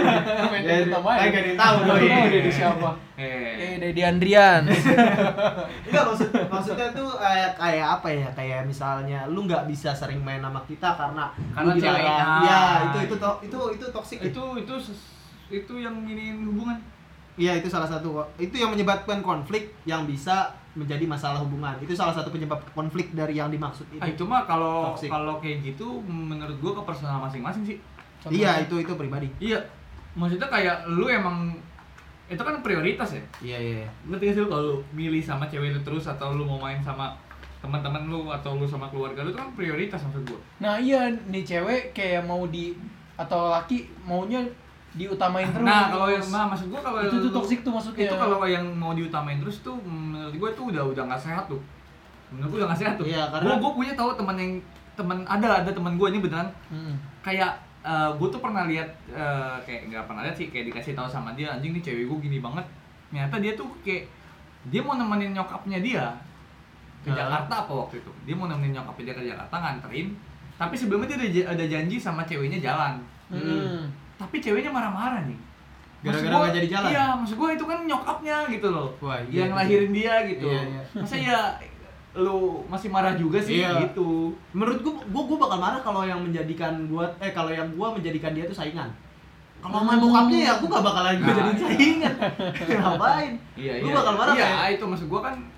Kayak gak tahu dong. Dedi siapa? Dedi Andrian. Enggak, maksudnya tuh kayak apa ya? Kayak misalnya lu nggak bisa sering main sama kita karena cewek. Iya, itu toksik. Itu yang nginin hubungan. Iya, itu salah satu. Itu yang menyebabkan konflik yang bisa menjadi masalah hubungan. Itu salah satu penyebab konflik dari yang dimaksud itu. Itu mah kalau kayak gitu menurut gua ke personal masing-masing sih. Iya, itu pribadi. Iya. Maksudnya kayak lu emang itu kan prioritas ya? Iya. Ngerti gak sih lu kalau lu milih sama cewek lu terus atau lu mau main sama teman-teman lu atau lu sama keluarga lu itu kan prioritas maksud gua. Nah, iya nih cewek kayak mau atau laki maunya diutamain terus. Nah, kalau yang maksud gua kalau itu tuh toksik tuh maksudnya. Itu kalau yang mau diutamain terus tuh menurut gua tuh udah enggak sehat tuh. Menurut gua udah enggak sehat tuh. Iya, karena gua punya tahu ada teman gua ini beneran. Kayak gua tuh pernah lihat kayak enggak pernah lihat sih, kayak dikasih tahu sama dia, anjing nih cewek gua gini banget. Ternyata dia tuh kayak dia mau nemenin nyokapnya dia ke Jakarta apa waktu itu. Dia mau nemenin nyokapnya dia ke Jakarta nganterin. Tapi sebelumnya dia ada janji sama ceweknya jalan. Tapi ceweknya marah-marah nih. Gara-gara gak jadi jalan? Iya, maksud gue itu kan nyokapnya gitu loh. Wah, iya, yang lahirin dia gitu. Iya. Masa ya lu masih marah juga sih gitu. Menurut gue bakal marah kalau yang menjadikan gua menjadikan dia tuh saingan. Kalau main bokapnya ya gue gak bakalan jadi saingan. Ngapain? Iya. Gue bakal marah kayak. Iya, itu maksud gue kan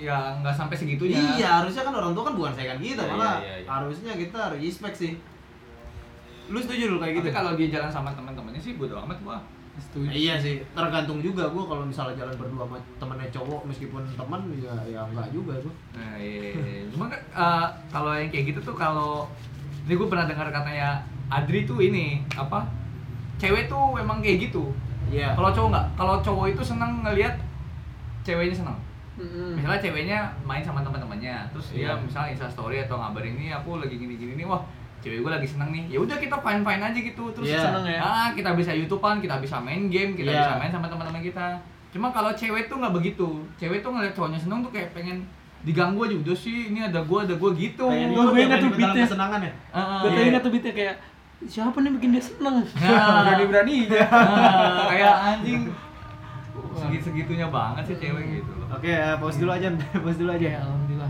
ya nggak sampai segitunya. Iya, harusnya kan orang tua kan bukan saingan kita, malah harusnya kita respect sih. Lu setuju dulu kayak gitu? Tapi kalau dia jalan sama teman-temannya sih bodo amat gua. Setuju. Iya sih, tergantung juga gua kalau misalnya jalan berdua sama temennya cowok meskipun teman ya enggak juga gua. Nah, iya. Cuma kalau yang kayak gitu tuh kalau ini gua pernah dengar katanya Adri tuh ini apa? Cewek tuh memang kayak gitu. Iya. Kalau cowok enggak, kalau cowok itu senang ngelihat ceweknya senang. Misalnya ceweknya main sama teman-temannya, terus dia misalnya Insta story atau ngabarin ini aku lagi gini-gini nih, wah cewek gue lagi seneng nih, ya udah kita fine aja gitu, terus seneng ya. Nah, kita bisa YouTubean, kita bisa main game, kita bisa main sama teman-teman kita. Cuma kalau cewek tuh nggak begitu, cewek tuh ngeliat cowoknya seneng tuh kayak pengen diganggu aja, udah sih ini ada gua gitu. Gue ingat tuh beatnya, kesenangan ya. Gue ingat tuh beatnya kayak siapa nih bikin dia seneng? Berani-beraninya. Kayak anjing. Segitunya banget sih cewek gitu. Oke, pause dulu aja. Alhamdulillah.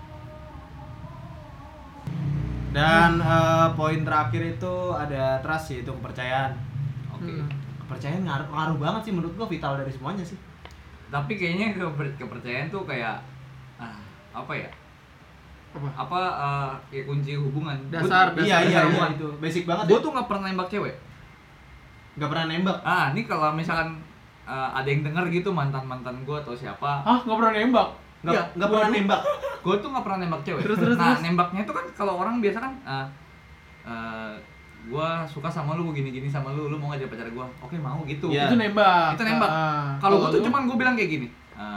Dan poin terakhir itu ada trust sih, itu kepercayaan. Oke. Kepercayaan ngaruh banget sih menurut gua, vital dari semuanya sih. Tapi kayaknya kepercayaan tuh kayak apa ya? Ya kunci hubungan. Dasar iya itu basic banget. Gua tuh nggak pernah nembak cewek. Nggak pernah nembak. Ini kalau misalkan ada yang denger gitu mantan gua atau siapa? Nggak pernah nembak? Nggak pernah nembak. Gue tuh nggak pernah nembak cewek. Terus. Nembaknya tuh kan kalau orang biasa kan, gue suka sama lu, gue gini sama lu mau ngajak pacar gue, oke mau gitu. Yeah. Itu nembak. Kalau gue tuh cuman gue bilang kayak gini,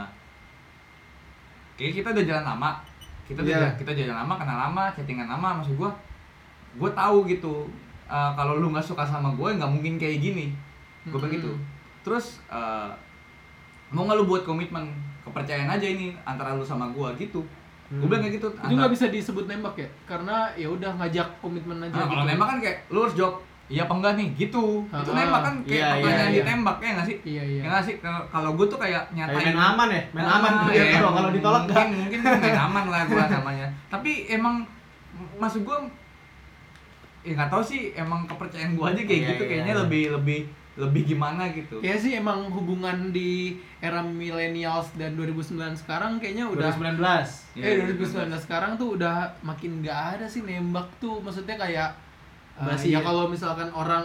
kayak kita udah jalan lama, kita jalan lama, kenal lama, chattingan lama, maksud gue tahu gitu, kalau lu nggak suka sama gue nggak mungkin kayak gini, gue begitu. Terus mau nggak lu buat komitmen, kepercayaan aja ini antara lu sama gua gitu. Gue bilang kayak gitu. Itu nggak bisa disebut nembak ya? Karena ya udah ngajak komitmen aja. Nah, gitu. Kalau nembak kan kayak lu harus jawab iya apa enggak nih gitu. Itu nembak kan kayak pertanyaan ditembak ya nggak sih? Iya. Ya nggak sih. Kalau gue tuh kayak nyatain. Main aman ya, main aman tuh ya. Kalau ditolak mungkin main aman lah gua namanya. Tapi emang maksud gua nggak tahu sih, emang kepercayaan gua aja kayak gitu kayaknya lebih gimana gitu. Kayaknya sih emang hubungan di era millennials dan 2009 sekarang kayaknya udah 2019 sekarang tuh udah makin nggak ada sih nembak tuh, maksudnya kayak ya kalau misalkan orang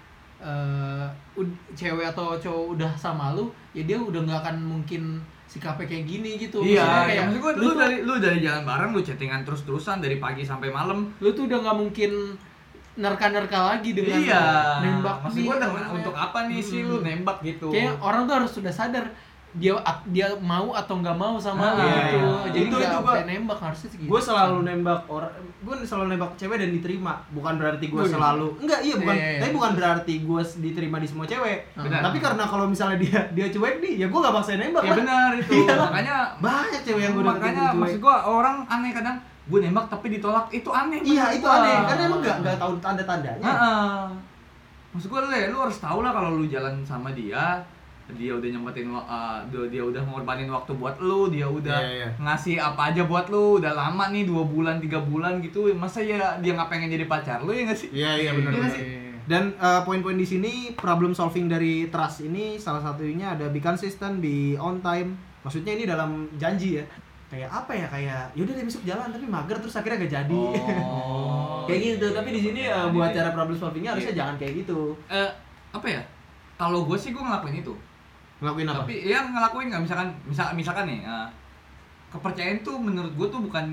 cewek atau cowok udah sama lu, ya dia udah nggak akan mungkin sikapnya kayak gini gitu. Kayak maksud gue lu dari jalan bareng, lu chattingan terus-terusan dari pagi sampai malam, lu tuh udah nggak mungkin nerka lagi dengan nembak. Maksud gue untuk apa nih sih lu nembak gitu? Kayak orang tuh harus sudah sadar dia mau atau nggak mau sama lu gitu. Jadi nggak sampai nembak, harusnya segitu. Gue selalu nembak cewek dan diterima. Bukan berarti gue selalu tapi bukan berarti gue diterima di semua cewek. Tapi karena kalau misalnya dia cuek nih, ya gue nggak paksa nembak. Ya benar itu. Makanya banyak cewek yang gue makanya maksud gue orang aneh kadang gue nembak tapi ditolak, itu aneh. Iya itu aneh, karena emang nggak tahu tanda-tandanya. Maksud gue lu harus tahu lah kalau lu jalan sama dia udah nyempetin, dia udah ngorbanin waktu buat lu, dia udah ngasih apa aja buat lu, udah lama nih 2 bulan 3 bulan gitu, masa ya dia nggak pengen jadi pacar lu, ya nggak sih? Iya benar. Dan poin-poin di sini problem solving dari trust ini salah satunya ada be consistent, be on time. Maksudnya ini dalam janji ya. Kayak apa ya, kayak yaudah deh besok jalan tapi mager terus akhirnya gak jadi. Kayak gitu. Tapi di sini buat cara problem solvingnya harusnya jangan kayak gitu. Apa ya? Kalau gue sih gue ngelakuin itu. Ngelakuin apa? Tapi ya ngelakuin nggak, misalkan nih kepercayaan tuh menurut gue tuh bukan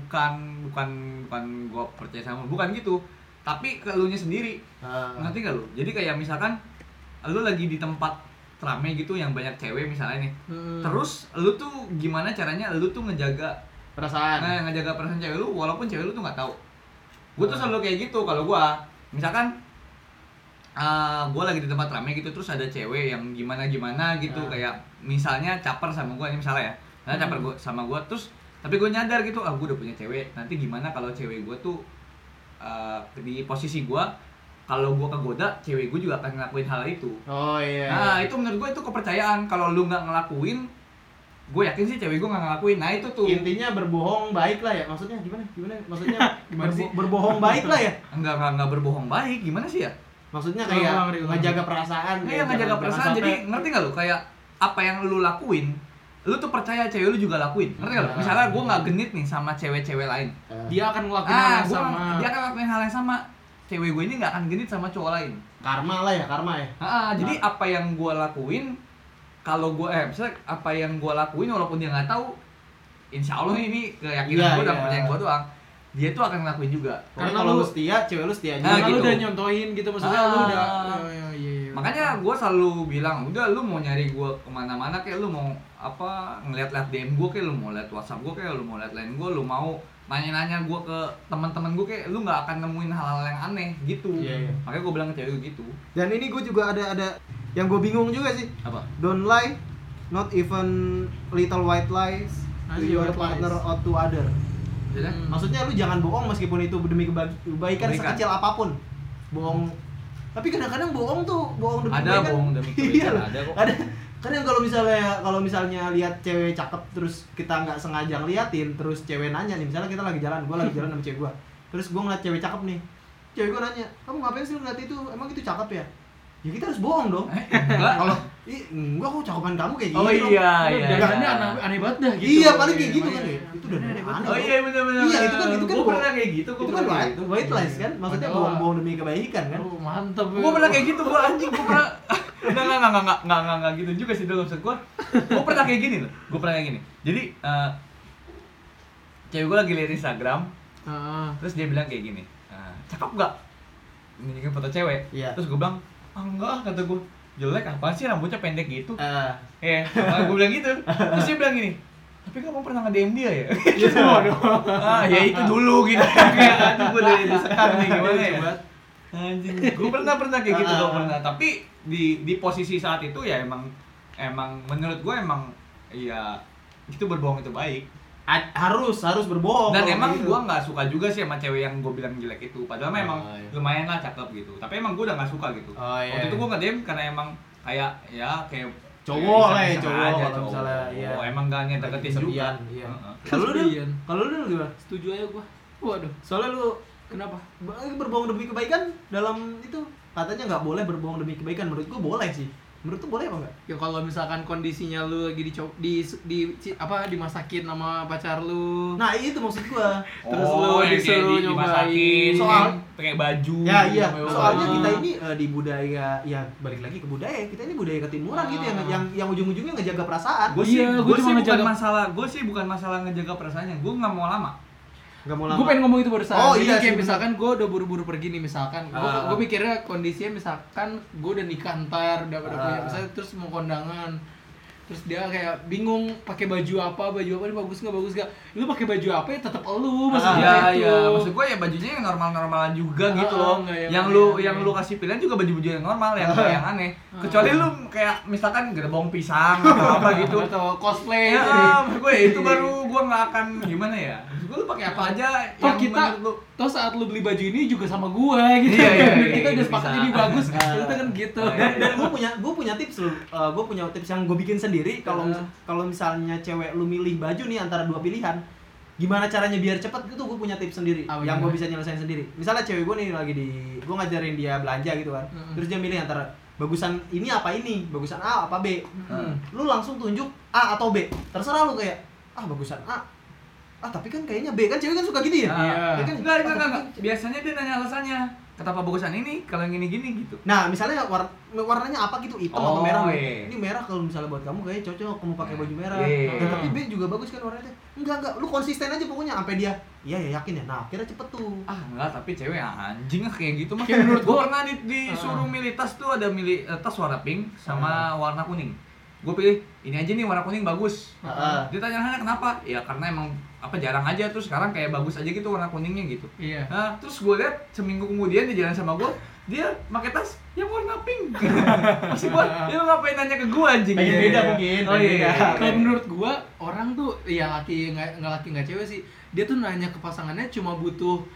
gue percaya sama, bukan gitu. Tapi ke elunya sendiri. Ngerti gak lu? Jadi kayak misalkan lu lagi di tempat rame gitu yang banyak cewek misalnya nih, terus lu tuh gimana caranya lu tuh ngejaga perasaan cewek lu walaupun cewek lu tuh nggak tahu. Gue tuh selalu kayak gitu. Kalau gue misalkan gue lagi di tempat rame gitu, terus ada cewek yang gimana gitu, kayak misalnya caper sama gue, ini misalnya ya, caper gue sama gue, terus tapi gue nyadar gitu, gue udah punya cewek, nanti gimana kalau cewek gue tuh di posisi gue, kalau gue kegoda, cewek gue juga akan ngelakuin hal itu. Nah itu menurut gue itu kepercayaan. Kalau lu nggak ngelakuin, gue yakin sih cewek gue nggak ngelakuin. Nah itu tuh intinya berbohong baik lah ya. Maksudnya gimana maksudnya berbohong baik lah ya. Enggak berbohong baik, gimana sih ya? Maksudnya kayak ngejaga perasaan. Ngejaga perasaan. Jadi ngerti nggak lu, kayak apa yang lu lakuin lu tuh percaya cewek lu juga lakuin. Ngerti enggak lu? Misalnya gua enggak genit nih sama cewek-cewek lain. Dia akan ngelakuin hal yang sama. Dia akan ngelakuin hal yang sama. Cewek gue ini enggak akan genit sama cowok lain. Karma lah ya, karma ya. Jadi apa yang gua lakuin kalau gua misalnya apa yang gua lakuin walaupun dia enggak tahu, insya Allah ini keyakinan gua dan percayaan gua doang. Dia tuh akan ngelakuin juga. Karena kalau lu setia, cewek lu setia juga. Lu udah nyontohin gitu, maksudnya lu udah. Makanya gue selalu bilang, udah lu mau nyari gue kemana-mana, kayak lu mau apa ngeliat-liat DM gue, kayak lu mau liat WhatsApp gue, kayak lu mau liat line gue, lu mau nanya-nanya gue ke teman-teman gue, kayak lu nggak akan nemuin hal-hal yang aneh gitu. Makanya gue bilang ke cewek gitu. Dan ini gue juga ada yang gue bingung juga sih. Apa? Don't lie, not even little white lies to your partner or to other. Maksudnya lu jangan bohong meskipun itu demi kebaikan sekecil apapun. Bohong. Tapi kadang-kadang bohong tuh bohong demi kebaikan. Ada bohong demi kebaikan, ada kok. Ada. Kadang kalau misalnya lihat cewek cakep terus kita nggak sengaja ngeliatin, terus cewek nanya nih, misalnya kita lagi jalan, gue lagi jalan sama cewek gue, terus gue ngeliat cewek cakep nih, cewek gue nanya, kamu ngapain sih ngeliat itu, emang itu cakep ya? Ya kita harus bohong dong. Kalau enggak kok cakepan kamu kayak gitu. Oh iya. Dandannya aneh banget dah gitu. Iya, paling kayak gitu kan ya. Itu udah aneh. Oh iya benar-benar. Iya, itu kan gue pernah kayak gitu. Itu kan white lies kan? Maksudnya bohong-bohong demi kebaikan kan? Oh, mantep. Gue pernah kayak gitu, gue anjing, gue pernah. Enggak gitu juga sih dulu maksud gue. Gue pernah kayak gini loh. Gue pernah kayak gini. Jadi cewek gue lagi liat Instagram. Terus dia bilang kayak gini. Cakep enggak? Ini kan foto cewek. Terus gue bilang, enggak, kata gue, jelek apa sih, rambutnya pendek gitu. Gue bilang gitu. Terus dia bilang gini, tapi kamu pernah nge-DM dia ya? Gitu. Ya itu dulu gitu. Kayak gue udah disekap nih, gimana ya? Anjing, gue pernah kayak gitu, Tapi di posisi saat itu ya emang menurut gue emang ya itu berbohong itu baik. Harus berbohong. Dan emang gitu. Gue nggak suka juga sih sama cewek yang gue bilang jelek itu. Padahal memang lumayan lah cakep gitu. Tapi emang gue udah nggak suka gitu. Waktu itu gue nge-DM karena emang kayak cowok lah ya, cowok. Emang gak niat deketin juga. Kalau lu gimana? Setuju aja gue. Waduh. Soalnya lu kenapa? Berbohong demi kebaikan dalam itu katanya nggak boleh berbohong demi kebaikan. Menurut gue boleh sih. Menurut tuh boleh apa enggak? Ya kalau misalkan kondisinya lu lagi dimasakin sama pacar lu. Nah, itu maksud gua. Terus lu disuruh nyobain soal pakai baju. Ya iya. Soalnya kita ini di budaya ya balik lagi ke budaya. Kita ini budaya ketimuran gitu yang ujung-ujungnya ngejaga perasaan. Gue sih bukan masalah ngejaga perasaannya. Gue enggak mau lama. Gue pengen ngomong itu barusan. Iya, kayak misalkan gue udah buru-buru pergi nih, misalkan gue mikirnya kondisinya misalkan gue udah nikah ntar, udah punya misalnya, terus mau kondangan, terus dia kayak bingung pakai baju apa ini bagus nggak, lu pakai baju apa ya tetap elu maksudnya. Iya, maksud gue ya bajunya yang normal-normalan juga gitu loh. Yang lu kasih pilihan juga baju-baju yang normal, yang aneh. Kecuali lu kayak misalkan gerbong pisang atau apa gitu atau cosplay. Ya, gue itu baru gue nggak akan gimana ya. Gue lu pakai apa aja yang kita lu saat lu beli baju ini juga sama gue gitu. Kita udah sepakat ini bagus. Kita kan gitu. Dan gue punya tips lu. Gue punya tips yang gue bikin sendiri. Kalau misalnya cewek lu milih baju nih antara dua pilihan, gimana caranya biar cepet gitu, gue punya tips sendiri yang gue bisa nyelesain sendiri. Misalnya cewek gue nih lagi gue ngajarin dia belanja gitu kan. Terus dia milih antara bagusan ini apa ini, bagusan A apa B. Lu langsung tunjuk A atau B. Terserah lu, kayak bagusan A. Tapi kan kayaknya B, kan cewek kan suka gitu ya? Iya. Enggak. Biasanya dia nanya alasannya. Kenapa bagusan ini, kalau yang ini gini gitu. Nah, misalnya warnanya apa gitu, hitam atau merah. Ini merah kalau misalnya buat kamu kayaknya cocok, kamu pakai baju merah. Tapi B juga bagus kan warnanya. Enggak, lu konsisten aja pokoknya sampai dia. Iya ya, yakin ya. Nah, akhirnya cepet tuh. Enggak, tapi cewek anjing kayak gitu mah. Menurut gua pernah disuruh milih tas tuh, ada milih tas warna pink sama warna kuning. Gue pilih ini aja nih, warna kuning bagus. Dia tanya kenapa? Ya karena emang jarang aja, terus sekarang kayak bagus aja gitu warna kuningnya gitu. Iya. Nah, terus gue lihat seminggu kemudian dia jalan sama gue, dia pakai tas yang warna pink. Masih gue, dia ngapain nanya ke gue anjing? Beda mungkin. Oh iya. Kalau menurut gue, orang tuh ya laki nggak cewek sih, dia tuh nanya ke pasangannya cuma butuh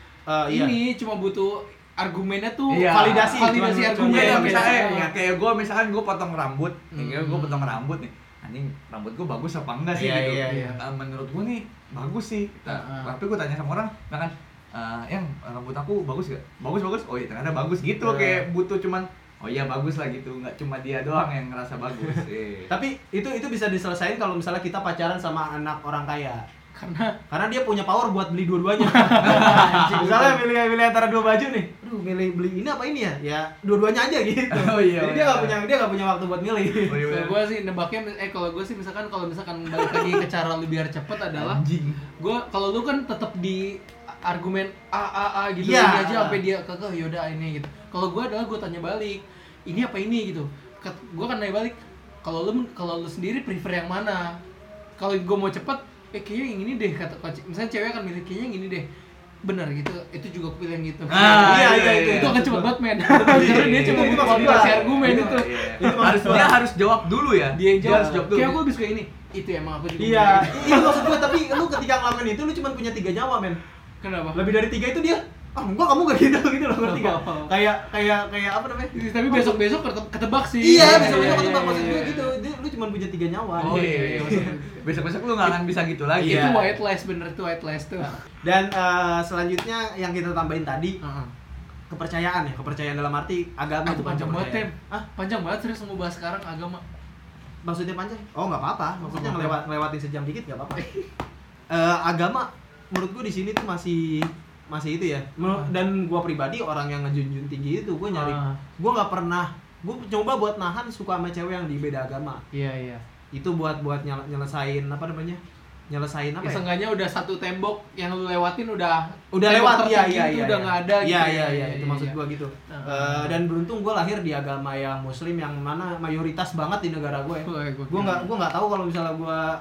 cuma butuh argumennya tuh, validasi argumen. Misalnya kayak gue misalkan gue potong rambut, gue potong rambut nih, anjing rambut gue bagus apa enggak sih gitu. Menurut gue nih bagus sih. Tapi gue tanya sama orang, yang rambut aku bagus gak? Bagus. Oh iya ternyata bagus gitu. Kayak butuh cuman oh iya bagus lah gitu, nggak cuma dia doang yang ngerasa bagus. Tapi itu bisa diselesain kalau misalnya kita pacaran sama anak orang kaya. Karena dia punya power buat beli dua-duanya. Misalnya milih antara dua baju nih. Aduh, beli ini apa ini ya? Ya dua-duanya aja gitu. Oh iya. Jadi dia nggak punya waktu buat milih. Kalau gue sih nebaknya kalau gue sih misalkan balik lagi ke cara lu biar cepet adalah gue kalau lu kan tetap di argumen A gitu ini aja sampai dia kekeh yaudah ini gitu. Kalau gue adalah gue tanya balik, ini apa ini gitu. Gue kan nanya balik, kalau lu sendiri prefer yang mana? Kalau gue mau cepet, kayaknya yang ini deh kata misalnya cewek akan milih kayaknya yang ini deh. Benar gitu, itu juga aku pilih yang gitu. Itu akan cepet banget men. Karena dia cuma butuh kualifikasi argumen itu. Dia harus jawab dulu ya. Dia harus jawab dulu. Kayak aku habis kayak ini. Itu emang aku juga. Iya, itu maksud gue. Tapi lu ketika ngelakuin itu lu cuma punya 3 nyawa men. Kenapa? Lebih dari 3 itu dia kamu gak gitu loh, ngerti gak? Kayak apa namanya? Tapi besok ketebak sih. Iya, besok ketebak maksud gue gitu. Lu cuma punya 3 nyawa. Oh iya. Besok lu nggak akan bisa gitu lagi. Itu white lies, bener itu white lies tuh. Dan selanjutnya yang kita tambahin tadi kepercayaan ya, kepercayaan dalam arti agama. Itu panjang banget, Tem. Panjang banget serius mau bahas sekarang agama. Maksudnya panjang? Oh nggak apa-apa, maksudnya ngelewatin sejam dikit nggak apa-apa. Agama menurut gue di sini tuh masih itu ya. Dan gue pribadi orang yang ngejunjung tinggi itu, gue nyari, gue nggak pernah, gue coba buat nahan suka sama cewek yang di beda agama. Iya. Itu buat nyelesain apa namanya? Nyelesain apa ya? Seenggaknya udah satu tembok yang lu lewatin udah lewat, iya. Udah nggak ada gitu. Iya, itu maksud gua gitu. Dan beruntung gua lahir di agama yang muslim yang mana mayoritas banget di negara gue. Gua nggak tahu kalau misalnya gua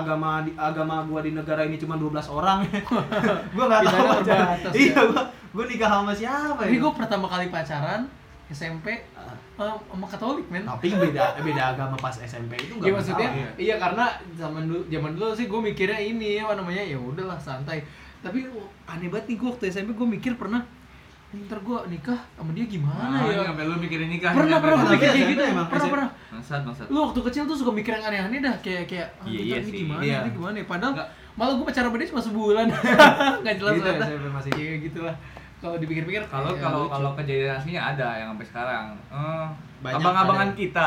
agama gua di negara ini cuma 12 orang. Gua nggak tahu aja. Iya, gua nikah sama siapa ya? Ini gua pertama kali pacaran SMP sama Katolik men. Tapi beda agama pas SMP itu enggak maksudnya iya karena zaman dulu sih gue mikirnya ini apa namanya ya udahlah santai. Tapi aneh banget nih gue waktu SMP gue mikir pernah ntar gue nikah sama dia gimana ya? Sampai lu mikirin nikah. Pernah gue mikir kayak gitu emang. Pernah. Bangsat. Lu waktu kecil tuh suka mikir yang aneh-aneh dah kayak iya ini sih. gimana ini gimana ya? Padahal malah gue pacaran sama dia cuma sebulan. Enggak jelas gitu banget. SMP masih. Iya gitulah. Kalau dipikir-pikir kalau kejadian aslinya ada yang sampai sekarang. ada. Abang-abangan kita.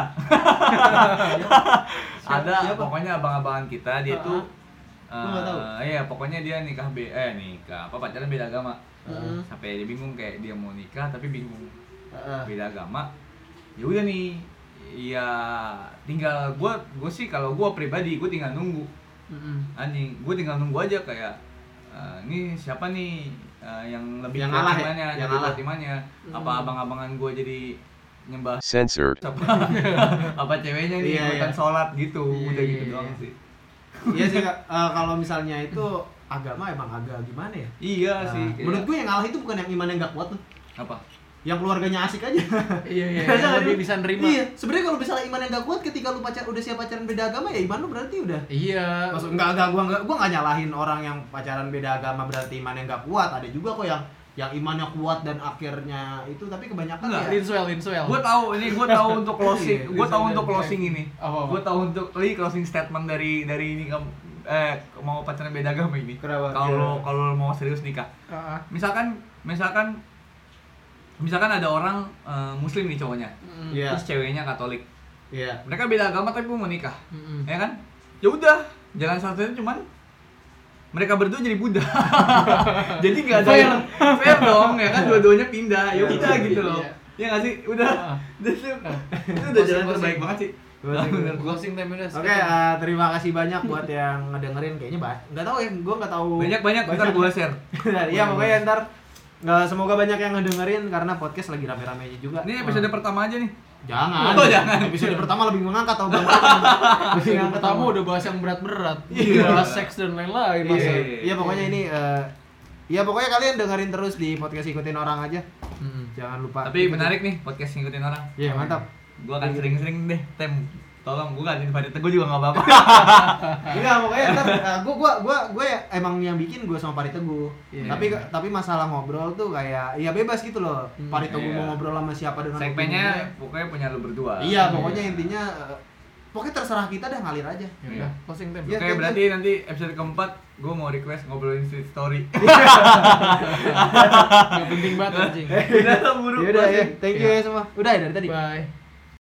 Ada Siapa? pokoknya abang-abangan kita dia tuh nggak tahu. Iya, pokoknya dia nikah pacaran beda agama. Sampai dia bingung kayak dia mau nikah tapi bingung. Beda agama. Ya udah nih. Ya tinggal gue sih kalau gue pribadi gue tinggal nunggu. Anjing, gue tinggal nunggu aja kayak ini siapa nih yang lebih yang ngalah ya? yang ngalah timanya. Apa abang-abangan gue jadi nyembah censored apa ceweknya nih ikutan sholat gitu, udah gitu doang sih. Iya sih kalau misalnya itu agama emang agak gimana ya? Iya sih. Menurut gue yang ngalah itu bukan yang imannya nggak kuat tuh. Apa? Yang keluarganya asik aja. Iya. Lebih bisa nerima. Iya, sebenarnya kalau misalnya imannya nggak kuat ketika lu udah siap pacaran beda agama ya iman lu berarti udah. Iya. Maksud gua nggak nyalahin orang yang pacaran beda agama berarti imannya nggak kuat. Ada juga kok yang imannya kuat dan akhirnya itu tapi kebanyakan ya Linswell. Gue tahu untuk closing. Gue tahu untuk closing ini. Gue tahu untuk closing statement dari ini kamu mau pacaran beda agama ini. Kalau mau serius nikah. Misalkan ada orang muslim nih cowoknya. Terus ceweknya Katolik. Iya. Mereka beda agama tapi mau nikah. Ya kan? Ya udah, jalan satunya cuman mereka berdua jadi Buddha. Jadi enggak ada fair dong, ya kan dua-duanya pindah. Ya udah gitu loh. Ya enggak sih? Udah. Itu udah jalan terbaik banget sih. Bener, closing time udah. Oke, terima kasih banyak buat yang ngedengerin kayaknya enggak tahu ya, gua enggak tahu. Banyak ntar gua share. Iya, pokoknya ntar semoga banyak yang ngedengerin karena podcast lagi rame-ramenya juga. Ini episode pertama aja nih. Jangan. Episode pertama lebih mengangkat atau bang. Yang pertama udah bahas yang berat-berat. Bahas seks dan lain-lain. Iya, pokoknya ini pokoknya kalian dengerin terus di podcast Ikutin Orang aja. Jangan lupa. Tapi menarik nih podcast Ngikutin Orang. Iya, mantap. Gua akan sering-sering deh, tolong gua kan invite gue juga enggak apa-apa. Enggak, pokoknya ntar gue emang yang bikin gue sama Pari Teguh. Tapi masalah ngobrol tuh kayak ya bebas gitu loh. Pari Teguh mau ngobrol sama siapa dengan segmennya pokoknya punya lu berdua. Iya, pokoknya intinya pokoknya terserah kita dah, ngalir aja. Ya udah, closing time. Oke, berarti nanti episode keempat gue mau request ngobrolin street story. Gak penting banget anjing. Udah buru. Ya udah ya, thank you ya semua. Udah ya dari tadi. Bye.